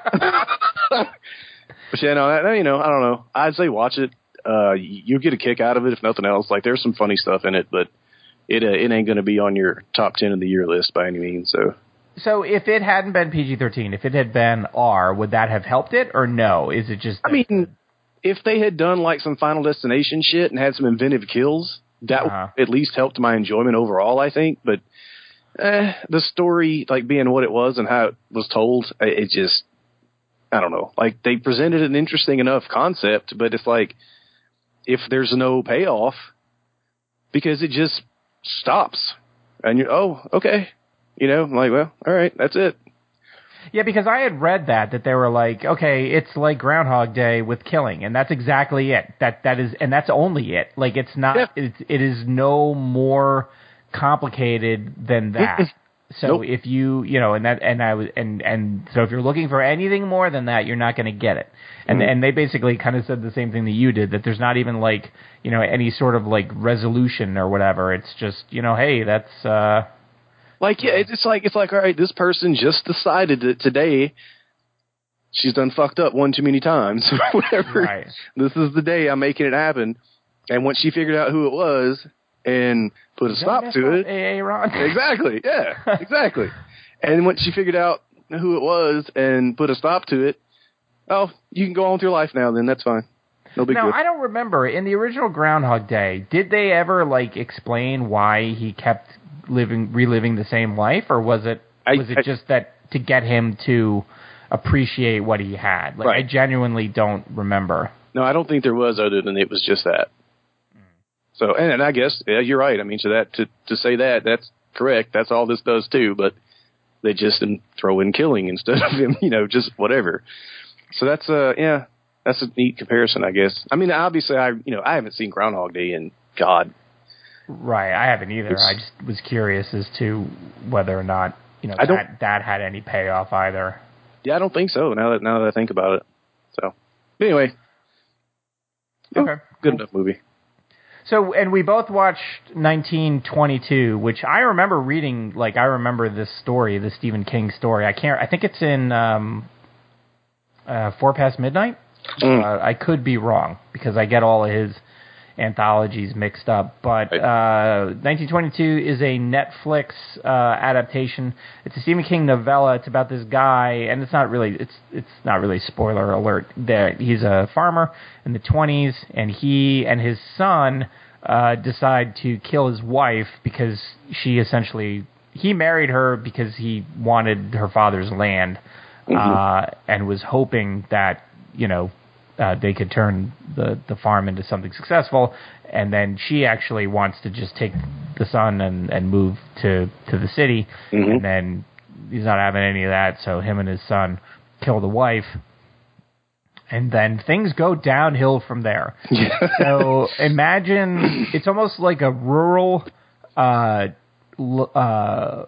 but yeah, no, that, you know, I don't know. I'd say watch it. Uh, you'll get a kick out of it if nothing else. Like there's some funny stuff in it, but it uh, it ain't going to be on your top ten of the year list by any means. So, so if it hadn't been P G thirteen, if it had been R, would that have helped it or no? Is it just? I mean, if they had done like some Final Destination shit and had some inventive kills, that uh-huh. would at least helped my enjoyment overall, I think. But eh, the story, like being what it was and how it was told, it just, I don't know. Like they presented an interesting enough concept, but it's like, if there's no payoff, because it just stops, and you're, oh, okay, you know, I'm like, well, all right, that's it. Yeah, because I had read that that they were like, okay, it's like Groundhog Day with killing, and that's exactly it. That that is, and that's only it. Like it's not, yeah. it's, it is no more complicated than that. So nope. if you, you know, and that, and I was, and and so if you're looking for anything more than that, you're not going to get it. And mm-hmm. and they basically kind of said the same thing that you did, that there's not even like, you know, any sort of like resolution or whatever. It's just, you know, hey, that's uh, like yeah, it's like it's like all right, this person just decided that today she's done fucked up one too many times, or whatever. Right. This is the day I'm making it happen. And once she figured out who it was and put a stop to it. A A Ron. Exactly. Yeah, exactly. And once she figured out who it was and put a stop to it, oh, you can go on with your life now then. That's fine. No big now, deal. I don't remember. In the original Groundhog Day, did they ever, like, explain why he kept living, reliving the same life? Or was it I, was it I, just that to get him to appreciate what he had? Like, right. I genuinely don't remember. No, I don't think there was, other than it was just that. So, and, and I guess, yeah, you're right. I mean, so that to, to say that, that's correct. That's all this does too, but they just throw in killing instead of him, you know, just whatever. So that's, uh, yeah, that's a neat comparison, I guess. I mean, obviously, I, you know, I haven't seen Groundhog Day in God. Right. I haven't either. It's, I just was curious as to whether or not, you know, I don't, that, that had any payoff either. Yeah, I don't think so. Now that, now that I think about it. So anyway. Okay. Good cool. enough movie. So, and we both watched nineteen twenty-two, which I remember reading, like, I remember this story, the Stephen King story. I can't, I think it's in um, uh, Four Past Midnight. Mm. Uh, I could be wrong, because I get all of his anthologies mixed up. But uh, nineteen twenty-two is a Netflix uh, adaptation. It's a Stephen King novella. It's about this guy, and it's not really, it's it's not really spoiler alert. There, he's a farmer in the twenties, and he and his son uh, decide to kill his wife because she essentially, he married her because he wanted her father's land, mm-hmm. uh, and was hoping that, you know, Uh, they could turn the, the farm into something successful, and then she actually wants to just take the son and, and move to, to the city, mm-hmm. and then he's not having any of that, so him and his son kill the wife, and then things go downhill from there. So imagine, it's almost like a rural uh, uh,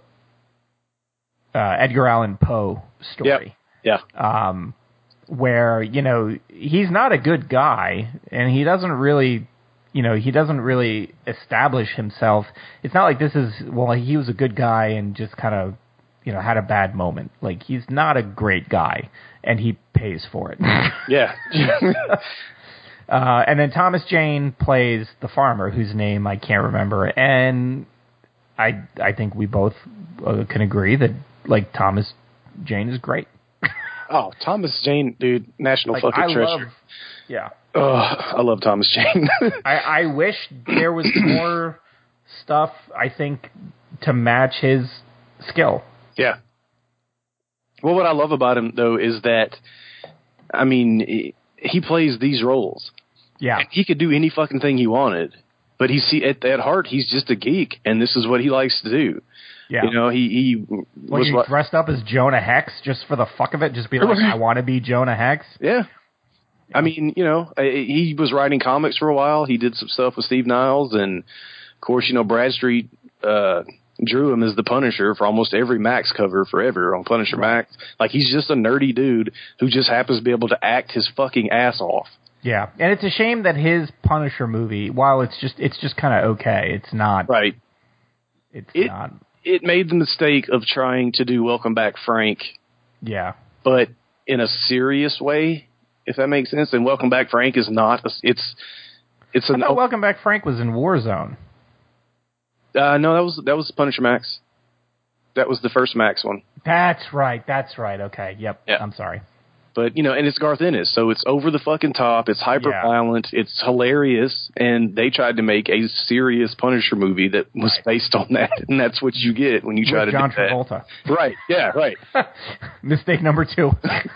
uh, Edgar Allan Poe story. Yep. Yeah. Um, where, you know, he's not a good guy, and he doesn't really, you know, he doesn't really establish himself. It's not like this is, well, he was a good guy and just kind of, you know, had a bad moment. Like, he's not a great guy, and he pays for it. Yeah. uh, and then Thomas Jane plays the farmer, whose name I can't remember, and I I think we both uh, can agree that like Thomas Jane is great. Oh, Thomas Jane, dude, national Like, fucking I treasure. love, yeah. Oh, I love Thomas Jane. I, I wish there was more stuff, I think, to match his skill. Yeah. Well, what I love about him, though, is that, I mean, he, he plays these roles. Yeah. And he could do any fucking thing he wanted. But he's, he, at, at heart, he's just a geek, and this is what he likes to do. Yeah. You know, he, he When was you what, dressed up as Jonah Hex just for the fuck of it, just be like, I want to be Jonah Hex. Yeah. I mean, you know, he was writing comics for a while. He did some stuff with Steve Niles, and of course, you know, Bradstreet uh, drew him as the Punisher for almost every Max cover forever on Punisher right. Max. Like, he's just a nerdy dude who just happens to be able to act his fucking ass off. Yeah, and it's a shame that his Punisher movie, while it's just it's just kind of okay, it's not right. It's it, not. It made the mistake of trying to do Welcome Back, Frank. Yeah, but in a serious way. If that makes sense, and Welcome Back, Frank is not. A, it's it's an. I thought Welcome Back, Frank was in Warzone. Uh, no, that was that was Punisher Max. That was the first Max one. That's right. That's right. Okay. Yep. Yeah. I'm sorry. But you know, and it's Garth Ennis, so it's over the fucking top. It's hyper violent. Yeah. It's hilarious, and they tried to make a serious Punisher movie that was right. based on that, and that's what you get when you try With to John do that. Travolta. Right. Yeah. Right. Mistake number two.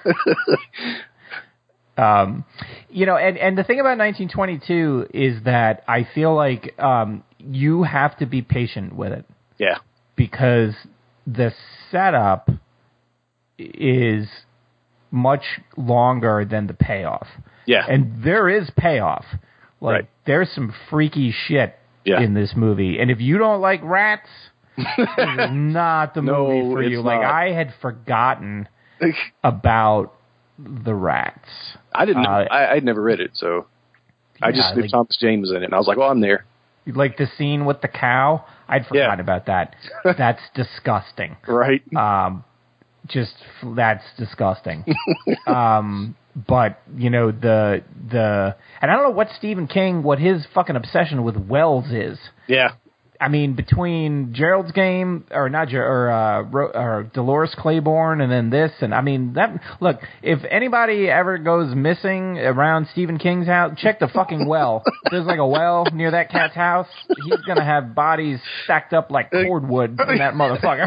Um, you know, and, and the thing about nineteen twenty-two is that I feel like um, you have to be patient with it. Yeah. Because the setup is much longer than the payoff. Yeah. And there is payoff. Like, right. there's some freaky shit yeah. in this movie. And if you don't like rats, this is not the no, movie for you. Not. Like, I had forgotten about the rats. I didn't know. Uh, I, I'd never read it, so I yeah, just knew like, Thomas Jane was in it, and I was like, "Oh, I'm there." Like the scene with the cow, I'd forgotten yeah. about that. That's disgusting, right? Um, just that's disgusting. um, but you know the the, and I don't know what Stephen King, what his fucking obsession with Wells is. Yeah. I mean, between Gerald's Game, or not, Ger- or, uh, Ro- or Dolores Claiborne, and then this, and I mean, that. Look, if anybody ever goes missing around Stephen King's house, check the fucking well. If there's like a well near that cat's house, he's gonna have bodies stacked up like cordwood in that motherfucker.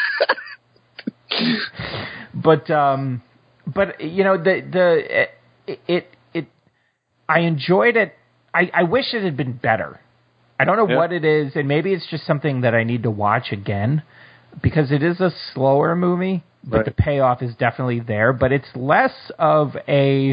but, um, but you know, the the it it, it I enjoyed it. I, I wish it had been better. I don't know yeah. what it is, and maybe it's just something that I need to watch again, because it is a slower movie, but right. the payoff is definitely there. But it's less of a,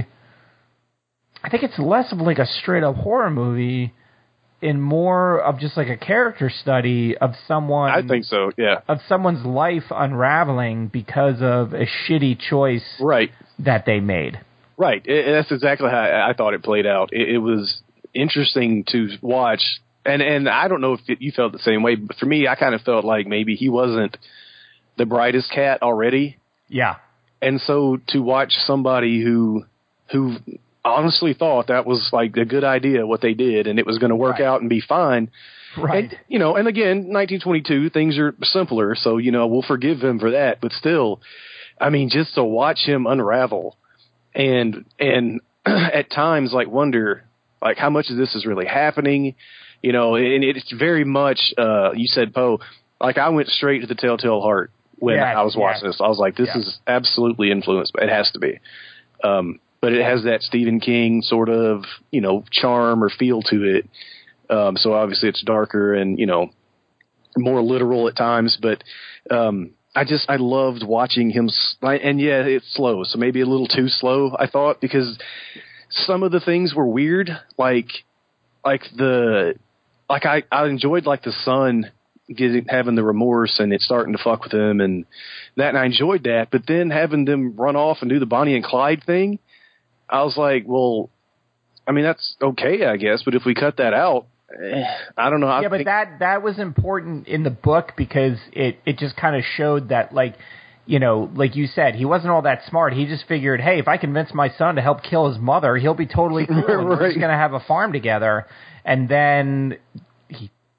I think it's less of like a straight-up horror movie and more of just like a character study of someone. I think so, yeah. Of someone's life unraveling because of a shitty choice right. that they made. Right. It, that's exactly how I, I thought it played out. It, it was interesting to watch. And and I don't know if you felt the same way, but for me, I kind of felt like maybe he wasn't the brightest cat already. Yeah. And so to watch somebody who who honestly thought that was like a good idea, what they did, and it was going to work right. out and be fine. Right. And, you know, and again, nineteen twenty-two, things are simpler, so, you know, we'll forgive him for that. But still, I mean, just to watch him unravel and and at times, like, wonder, like, how much of this is really happening. You know, and it's very much, uh, you said, Poe, like I went straight to the Telltale Heart when yes, I was watching yes. this. I was like, this yes. is absolutely influenced, but it has to be. Um, but it has that Stephen King sort of, you know, charm or feel to it. Um, so obviously it's darker and, you know, more literal at times. But um, I just, I loved watching him. And yeah, it's slow. So maybe a little too slow, I thought, because some of the things were weird. Like, like the... Like I, I enjoyed like the son getting having the remorse and it starting to fuck with him and that, and I enjoyed that. But then having them run off and do the Bonnie and Clyde thing, I was like, well, I mean that's okay, I guess. But if we cut that out, eh, I don't know. Yeah, I but think- that that was important in the book because it it just kind of showed that, like, you know, like you said, he wasn't all that smart. He just figured, hey, if I convince my son to help kill his mother, he'll be totally cool. And right. we're just going to have a farm together. And then he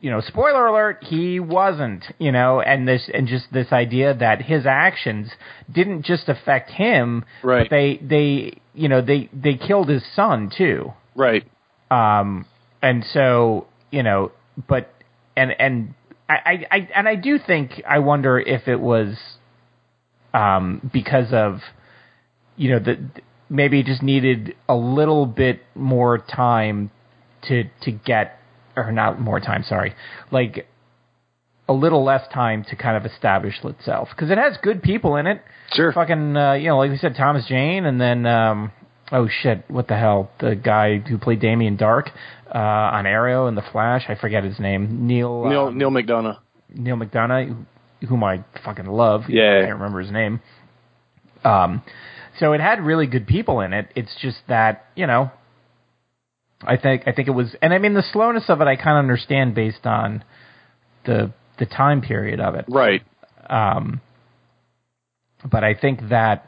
you know, spoiler alert, he wasn't, you know, and this and just this idea that his actions didn't just affect him, right. but they they you know they they killed his son too, right? Um, and so you know, but and and I, I and I do think I wonder if it was um because of you know the maybe it just needed a little bit more time to to get. Or not more time, sorry. Like, a little less time to kind of establish itself. Because it has good people in it. Sure. Fucking, uh, you know, like we said, Thomas Jane, and then, um, oh shit, what the hell? The guy who played Damien Dark uh, on Arrow and The Flash, I forget his name. Neil... Neil, um, Neil McDonough. Neil McDonough, whom I fucking love. Yeah. I can't remember his name. Um, so it had really good people in it. It's just that, you know... I think I think it was, and I mean the slowness of it. I kind of understand based on the the time period of it, right? Um, but I think that,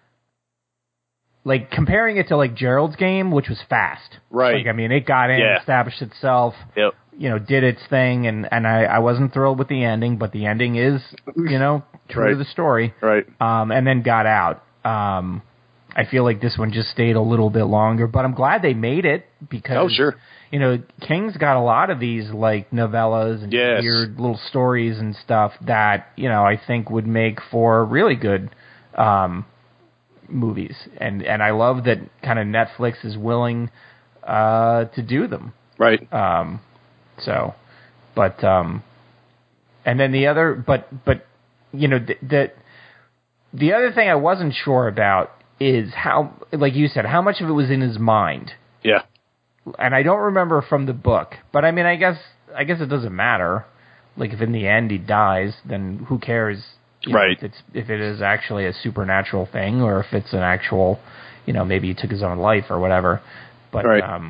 like comparing it to like Gerald's Game, which was fast, right? Like I mean, it got in, yeah. established itself, yep. you know, did its thing, and, and I, I wasn't thrilled with the ending, but the ending is, you know, true right. to the story, right? Um, and then got out. Um, I feel like this one just stayed a little bit longer, but I'm glad they made it because, oh, sure. you know, King's got a lot of these like novellas and yes. weird little stories and stuff that, you know, I think would make for really good um, movies. And, and I love that kind of Netflix is willing uh, to do them. Right. Um, so, but, um, and then the other, but, but, you know, the, the, the other thing I wasn't sure about is how, like you said, how much of it was in his mind. Yeah. And I don't remember from the book, but I mean, I guess, I guess it doesn't matter. Like if in the end he dies, then who cares? You know, right. If it's, if it is actually a supernatural thing or if it's an actual, you know, maybe he took his own life or whatever. But, right. um,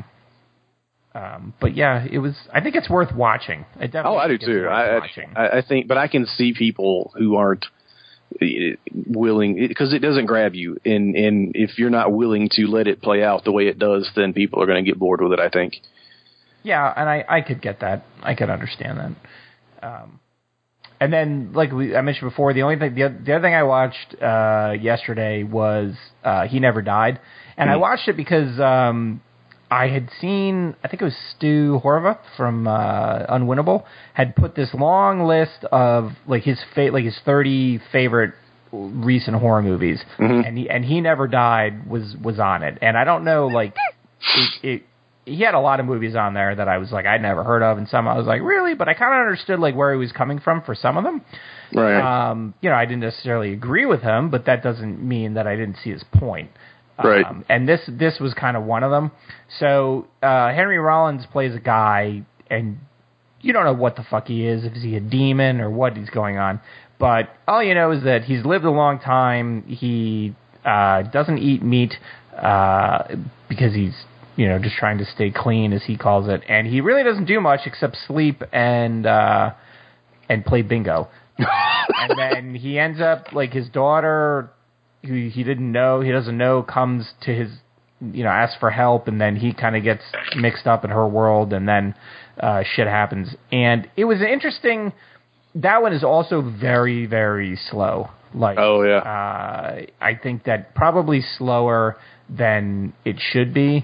um, but yeah, it was, I think it's worth watching. I definitely oh, I do think too. I, I, I think, but I can see people who aren't willing, because it doesn't grab you, and and if you're not willing to let it play out the way it does, then people are going to get bored with it, I think. Yeah, and I, I could get that. I could understand that. Um, and then, like we, I mentioned before, the only thing, the, the other thing I watched uh, yesterday was uh, He Never Died, and mm-hmm. I watched it because um, I had seen, I think it was Stu Horvath from uh, Unwinnable, had put this long list of like his fa- like his thirty favorite recent horror movies, mm-hmm. and he and He Never Died was was on it. And I don't know, like it, it, he had a lot of movies on there that I was like I'd never heard of, and some I was like really, but I kind of understood like where he was coming from for some of them. Right. Um, you know, I didn't necessarily agree with him, but that doesn't mean that I didn't see his point. Right. Um, and this this was kind of one of them. So uh, Henry Rollins plays a guy, and you don't know what the fuck he is. If he a demon or what is going on. But all you know is that he's lived a long time. He uh, doesn't eat meat uh, because he's, you know, just trying to stay clean, as he calls it. And he really doesn't do much except sleep and uh, and play bingo. And then he ends up, like, his daughter, who he didn't know, he doesn't know, comes to his, you know, asks for help, and then he kind of gets mixed up in her world, and then uh, shit happens. And it was interesting. That one is also very, very slow. Like, oh yeah, uh, I think that probably slower than it should be.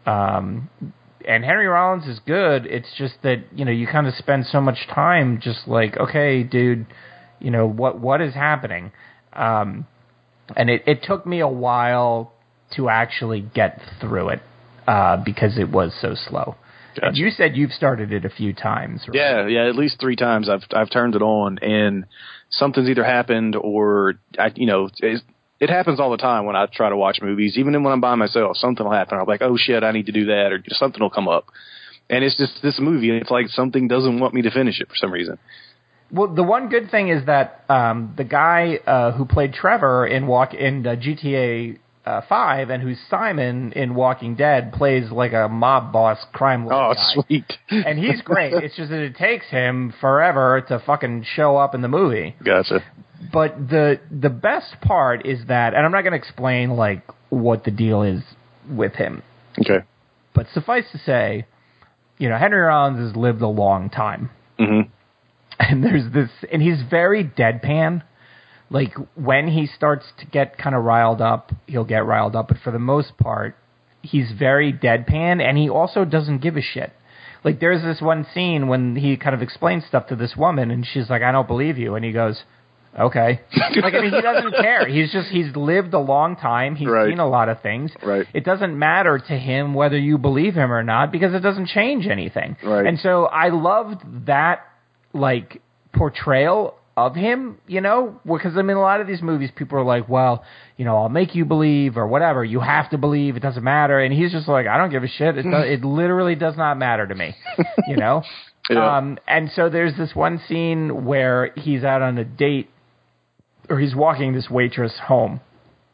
Um, and Henry Rollins is good. It's just that, you know, you kind of spend so much time just like, okay, dude, you know, what what is happening? Um, and it, it took me a while to actually get through it uh, because it was so slow. Gotcha. And you said you've started it a few times, right? Yeah, yeah, at least three times I've I've turned it on, and something's either happened or I, you know, it, it happens all the time when I try to watch movies. Even when I'm by myself, something will happen. I'm like, oh shit, I need to do that, or something will come up, and it's just this movie, and it's like something doesn't want me to finish it for some reason. Well, the one good thing is that um, the guy uh, who played Trevor in Walk in uh, G T A uh, five, and who's Simon in Walking Dead, plays like a mob boss, crime lord Oh, guy. Sweet! And he's great. It's just that it takes him forever to fucking show up in the movie. Gotcha. But the the best part is that, and I'm not going to explain like what the deal is with him. Okay. But suffice to say, you know, Henry Rollins has lived a long time. Mm-hmm. And there's this, and he's very deadpan. Like, when he starts to get kind of riled up, he'll get riled up. But for the most part, he's very deadpan, and he also doesn't give a shit. Like, there's this one scene when he kind of explains stuff to this woman, and she's like, I don't believe you. And he goes, okay. Like, I mean, he doesn't care. He's just, he's lived a long time. He's right. seen a lot of things. Right. It doesn't matter to him whether you believe him or not, because it doesn't change anything. Right. And so I loved that, like, portrayal of him, you know, because I mean, a lot of these movies, people are like, well, you know, I'll make you believe or whatever. You have to believe. It doesn't matter. And he's just like, I don't give a shit. It, does, it literally does not matter to me, you know? Yeah. Um, and so there's this one scene where he's out on a date, or he's walking this waitress home,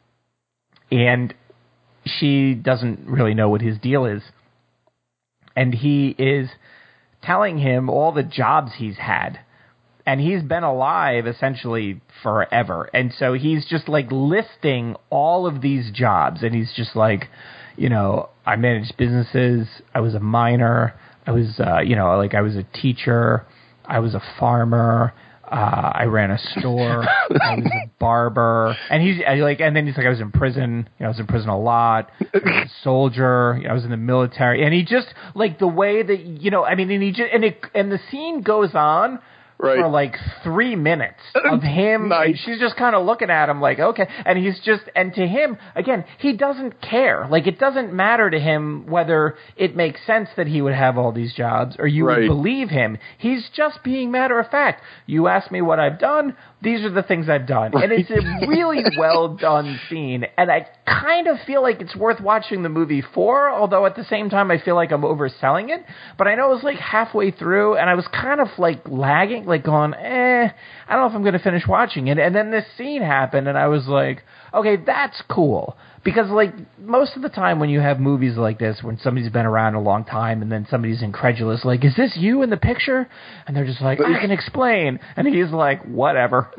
and she doesn't really know what his deal is. And he is telling him all the jobs he's had. And he's been alive essentially forever. And so he's just like listing all of these jobs. And he's just like, you know, I managed businesses. I was a miner. I was, uh, you know, like I was a teacher. I was a farmer. Uh, I ran a store. I was a barber. And he's like, and then he's like, I was in prison. You know, I was in prison a lot. I was a soldier. You know, I was in the military. And he just like the way that, you know, I mean, and he just, and it, and the scene goes on. Right. For like three minutes of him. Nice. And she's just kind of looking at him like, okay. And he's just, and to him, again, he doesn't care. Like, it doesn't matter to him whether it makes sense that he would have all these jobs or you right. would believe him. He's just being matter of fact. You ask me what I've done. These are the things I've done. Right. And it's a really well done scene. And I kind of feel like it's worth watching the movie for, although at the same time I feel like I'm overselling it. But I know it was like halfway through and I was kind of like lagging, like going, eh, I don't know if I'm going to finish watching it. And then this scene happened and I was like, okay, that's cool. Because like most of the time when you have movies like this, when somebody's been around a long time and then somebody's incredulous, like, is this you in the picture? And they're just like, I can explain. And he's like, whatever.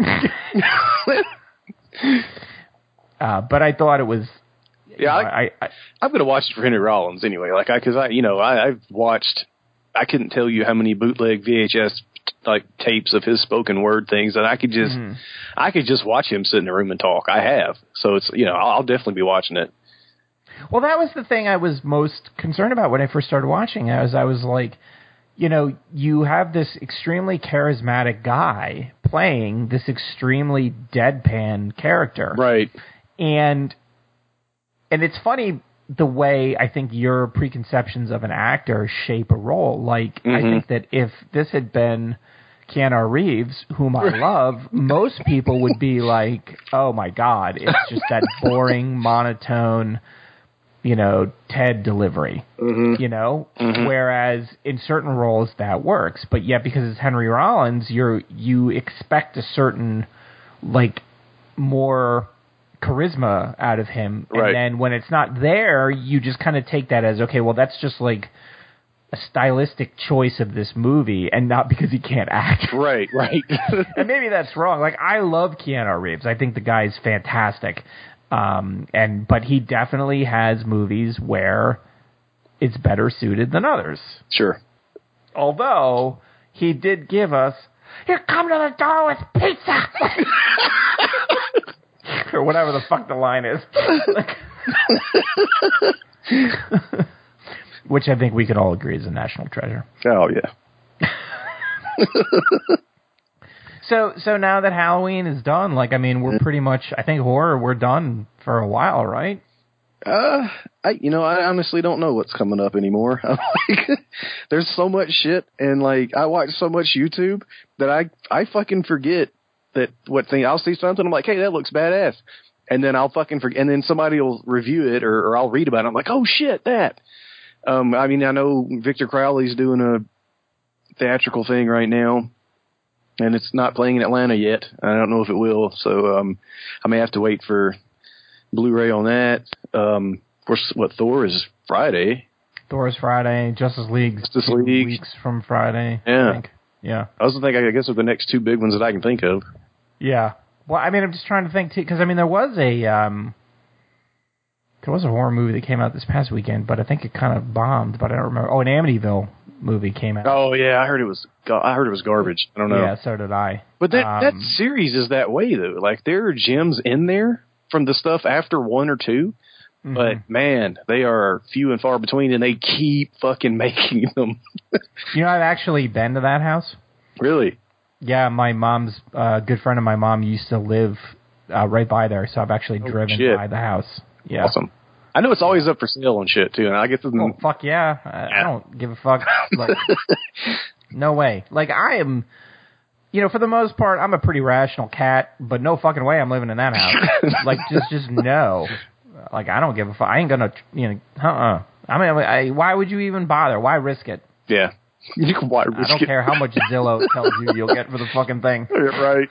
uh, but I thought it was, yeah, know, I, I, I, I'm going to watch it for Henry Rollins anyway. Like I, cause I, you know, I, I've watched, I couldn't tell you how many bootleg V H S like tapes of his spoken word things that I could just, mm-hmm. I could just watch him sit in a room and talk. I have. So it's, you know, I'll, I'll definitely be watching it. Well, that was the thing I was most concerned about when I first started watching it. As I was like, you know, you have this extremely charismatic guy playing this extremely deadpan character. Right. And, and it's funny the way I think your preconceptions of an actor shape a role. Like, mm-hmm. I think that if this had been Keanu Reeves, whom I love, most people would be like, oh my God, it's just that boring, monotone, you know, Ted delivery, mm-hmm. you know? Mm-hmm. Whereas in certain roles that works. But yet because it's Henry Rollins, you're, you expect a certain, like, more charisma out of him. And right. then when it's not there, you just kind of take that as, okay, well, that's just like a stylistic choice of this movie and not because he can't act. Right, right. And maybe that's wrong. Like, I love Keanu Reeves. I think the guy's fantastic. Um, and, but he definitely has movies where it's better suited than others. Sure. Although he did give us, "Here, come to the door with pizza." Or whatever the fuck the line is. Which I think we could all agree is a national treasure. Oh, yeah. so so now that Halloween is done, like, I mean, we're pretty much, I think horror, we're done for a while, right? Uh, I you know, I honestly don't know what's coming up anymore. Like, there's so much shit, and, like, I watch so much YouTube that I, I fucking forget that what thing I'll see something, I'm like, hey, that looks badass, and then I'll fucking forget, and then somebody will review it or, or I'll read about it. I'm like, oh shit, that. Um, I mean, I know Victor Crowley's doing a theatrical thing right now, and it's not playing in Atlanta yet. I don't know if it will, so um, I may have to wait for Blu-ray on that. Um, of course, what Thor is Friday. Thor is Friday. Justice League. Justice League. Weeks from Friday. Yeah. I think. Yeah. I was thinking, I guess, are the next two big ones that I can think of. Yeah. Well, I mean, I'm just trying to think, too, because, I mean, there was a, um, There was a horror movie that came out this past weekend, but I think it kind of bombed. But I don't remember. Oh, an Amityville movie came out. Oh yeah, I heard it was. I heard it was garbage. I don't know. Yeah, so did I. But that um, that series is that way though. Like there are gems in there from the stuff after one or two, mm-hmm. but man, they are few and far between, and they keep fucking making them. You know, I've actually been to that house. Really? Yeah, my mom's uh, good friend of my mom used to live uh, right by there, so I've actually oh, driven shit. by the house. Yeah. Awesome. I know it's always up for sale and shit too, and I get to. Oh fuck yeah! I, yeah. I don't give a fuck. Like, no way. Like I am, you know, for the most part, I'm a pretty rational cat, but no fucking way I'm living in that house. Like just, just no. Like I don't give a fuck. I ain't gonna, you know, uh-uh. I mean, I, why would you even bother? Why risk it? Yeah. You can why risk I don't it. care how much Zillow tells you you'll get for the fucking thing. Right.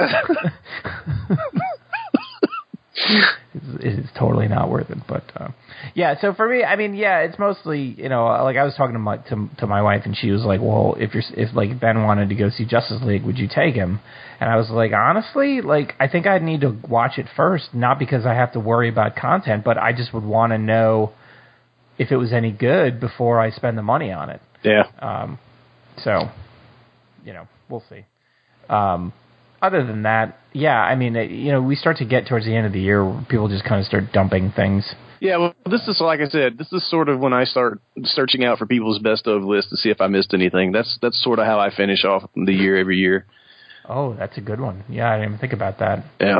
It's, it's totally not worth it, but uh, yeah. So for me, I mean, yeah, it's mostly, you know, like I was talking to my to, to my wife, and she was like, "Well, if you're if like Ben wanted to go see Justice League, would you take him?" And I was like, honestly, like I think I'd need to watch it first, not because I have to worry about content, but I just would want to know if it was any good before I spend the money on it. Yeah. Um. So, you know, we'll see. Um. Other than that, yeah, I mean, you know, we start to get towards the end of the year where people just kind of start dumping things. Yeah, well, this is, like I said, this is sort of when I start searching out for people's best of list to see if I missed anything. That's that's sort of how I finish off the year every year. Oh, that's a good one. Yeah, I didn't even think about that. Yeah.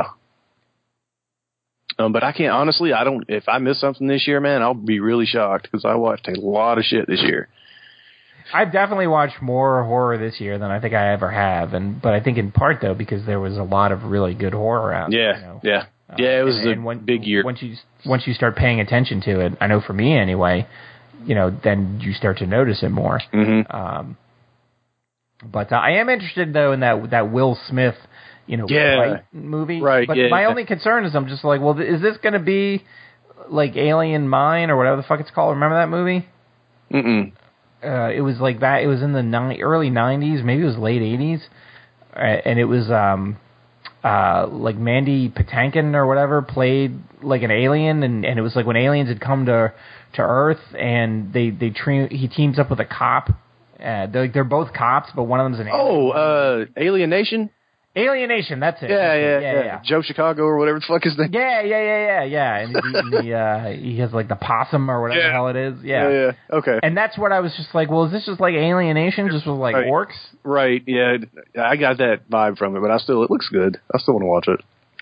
Um, but I can't, honestly, I don't, if I miss something this year, man, I'll be really shocked because I watched a lot of shit this year. I've definitely watched more horror this year than I think I ever have, and but I think in part though because there was a lot of really good horror out. Yeah, you know? yeah, yeah. It was and, a and when, big year. Once you once you start paying attention to it, I know for me anyway, you know, then you start to notice it more. Mm-hmm. Um, but uh, I am interested though in that that Will Smith, you know, yeah. fight movie. Right. But yeah, my yeah. only concern is I'm just like, well, is this going to be like Alien Mine or whatever the fuck it's called? Remember that movie? Mm-mm. Uh, it was like that. It was in the ni- early nineties, maybe it was late eighties, uh, and it was um, uh, like Mandy Patinkin or whatever played like an alien, and, and it was like when aliens had come to to Earth, and they they tre- he teams up with a cop. Uh, they're, they're both cops, but one of them's an alien. Oh, uh, Alienation? Alienation, that's it. Yeah, that's yeah, it. yeah, yeah, yeah. Joe Chicago or whatever the fuck his name. Yeah, yeah, yeah, yeah, yeah. And he's eating the, uh, he has like the possum or whatever Yeah. the hell it is. Yeah. yeah, yeah. Okay. And that's what I was just like, well, is this just like Alienation, just with like Right. orcs? Right, yeah. I got that vibe from it, but I still, it looks good. I still want to watch it.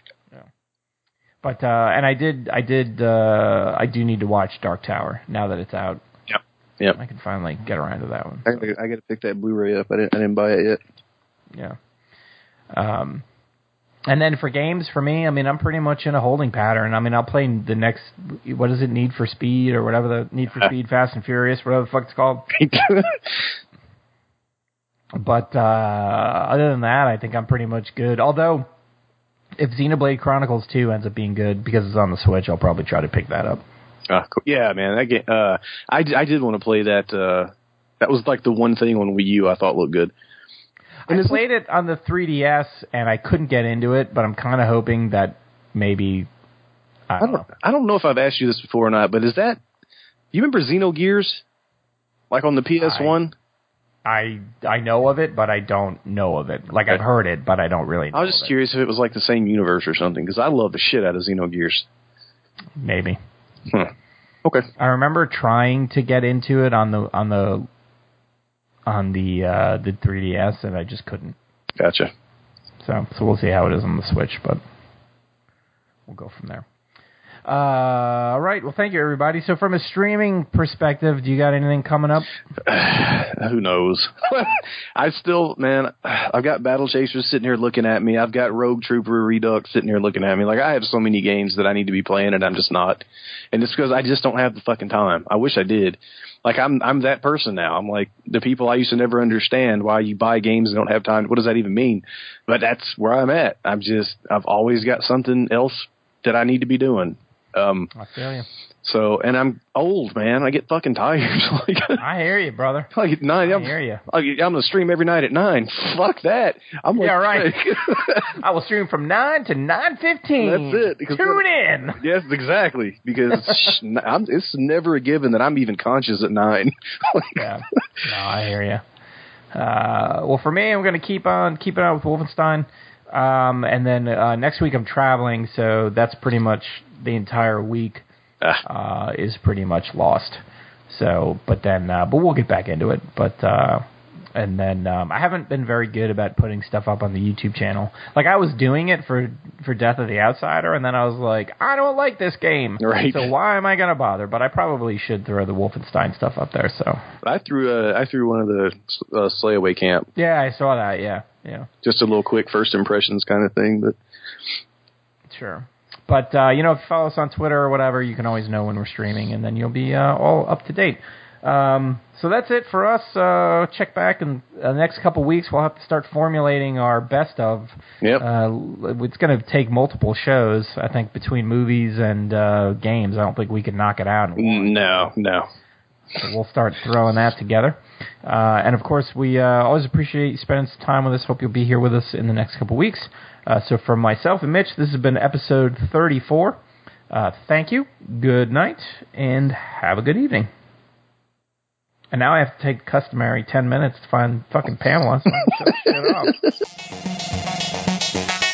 But uh, and I did, I did, uh, I do need to watch Dark Tower now that it's out. Yep. Yep. I can finally get around to that one. I, So, I got to pick that Blu-ray up. I didn't, I didn't buy it yet. yeah. Um, and then for games, for me, I mean, I'm pretty much in a holding pattern. I mean, I'll play the next, what is it, Need for Speed or whatever the Need for Speed, Fast and Furious, whatever the fuck it's called. But uh, other than that, I think I'm pretty much good. Although, if Xenoblade Chronicles two ends up being good because it's on the Switch, I'll probably try to pick that up. Uh, cool. Yeah, man. That game, uh, I, I did want to play that. Uh, that was like the one thing on Wii U I thought looked good. And I played it on the three D S, and I couldn't get into it, but I'm kind of hoping that maybe, I don't, I don't, know. I don't know if I've asked you this before or not, but is that, you remember Xenogears? Like on the P S one? I, I I know of it, but I don't know of it. Like, I've heard it, but I don't really know I was just of curious if it was like the same universe or something, because I love the shit out of Xenogears. it. Maybe. Huh. Okay. I remember trying to get into it on the on the on the uh, the three D S, and I just couldn't. Gotcha. So so we'll see how it is on the Switch, but we'll go from there. Uh, all right. Well, thank you, everybody. So from a streaming perspective, do you got anything coming up? Who knows? I still, man, I've got Battle Chasers sitting here looking at me. I've got Rogue Trooper Redux sitting here looking at me. Like, I have so many games that I need to be playing, and I'm just not. And it's because I just don't have the fucking time. I wish I did. Like, I'm I'm that person now. I'm like the people I used to never understand why you buy games and don't have time. What does that even mean? But that's where I'm at. I'm just, I've always got something else that I need to be doing. Um, I feel you. So, and I'm old, man. I get fucking tired. like, I hear you, brother. Like at nine, I I'm, hear you. Like, I'm gonna stream every night at nine. Fuck that. I'm like, yeah, right. I will stream from nine to nine fifteen. That's it. Because Tune in. Yes, exactly. Because I'm, it's never a given that I'm even conscious at nine. like, yeah. No, I hear you. Uh, well, for me, I'm going to keep on keeping on with Wolfenstein. Um, and then uh, next week I'm traveling, so that's pretty much the entire week uh, is pretty much lost. So, but then, uh, but we'll get back into it. But uh, and then um, I haven't been very good about putting stuff up on the YouTube channel. Like I was doing it for for Death of the Outsider, and then I was like, I don't like this game, right. So why am I going to bother? But I probably should throw the Wolfenstein stuff up there. So I threw uh, I threw one of the uh, Slay Away Camp. Yeah, I saw that. Yeah, yeah. Just a little quick first impressions kind of thing, but sure. But, uh, you know, if you follow us on Twitter or whatever, you can always know when we're streaming, and then you'll be uh, all up to date. Um, so that's it for us. Uh, check back in the next couple weeks. We'll have to start formulating our best of. Yep. Uh, it's going to take multiple shows, I think, between movies and uh, games. I don't think we can knock it out in one. No, no. So we'll start throwing that together. Uh, and, of course, we uh, always appreciate you spending some time with us. Hope you'll be here with us in the next couple weeks. Uh, so from myself and Mitch, this has been episode thirty-four. Uh, thank you, good night, and have a good evening. And now I have to take the customary ten minutes to find fucking Pamela, so I can shut shit off.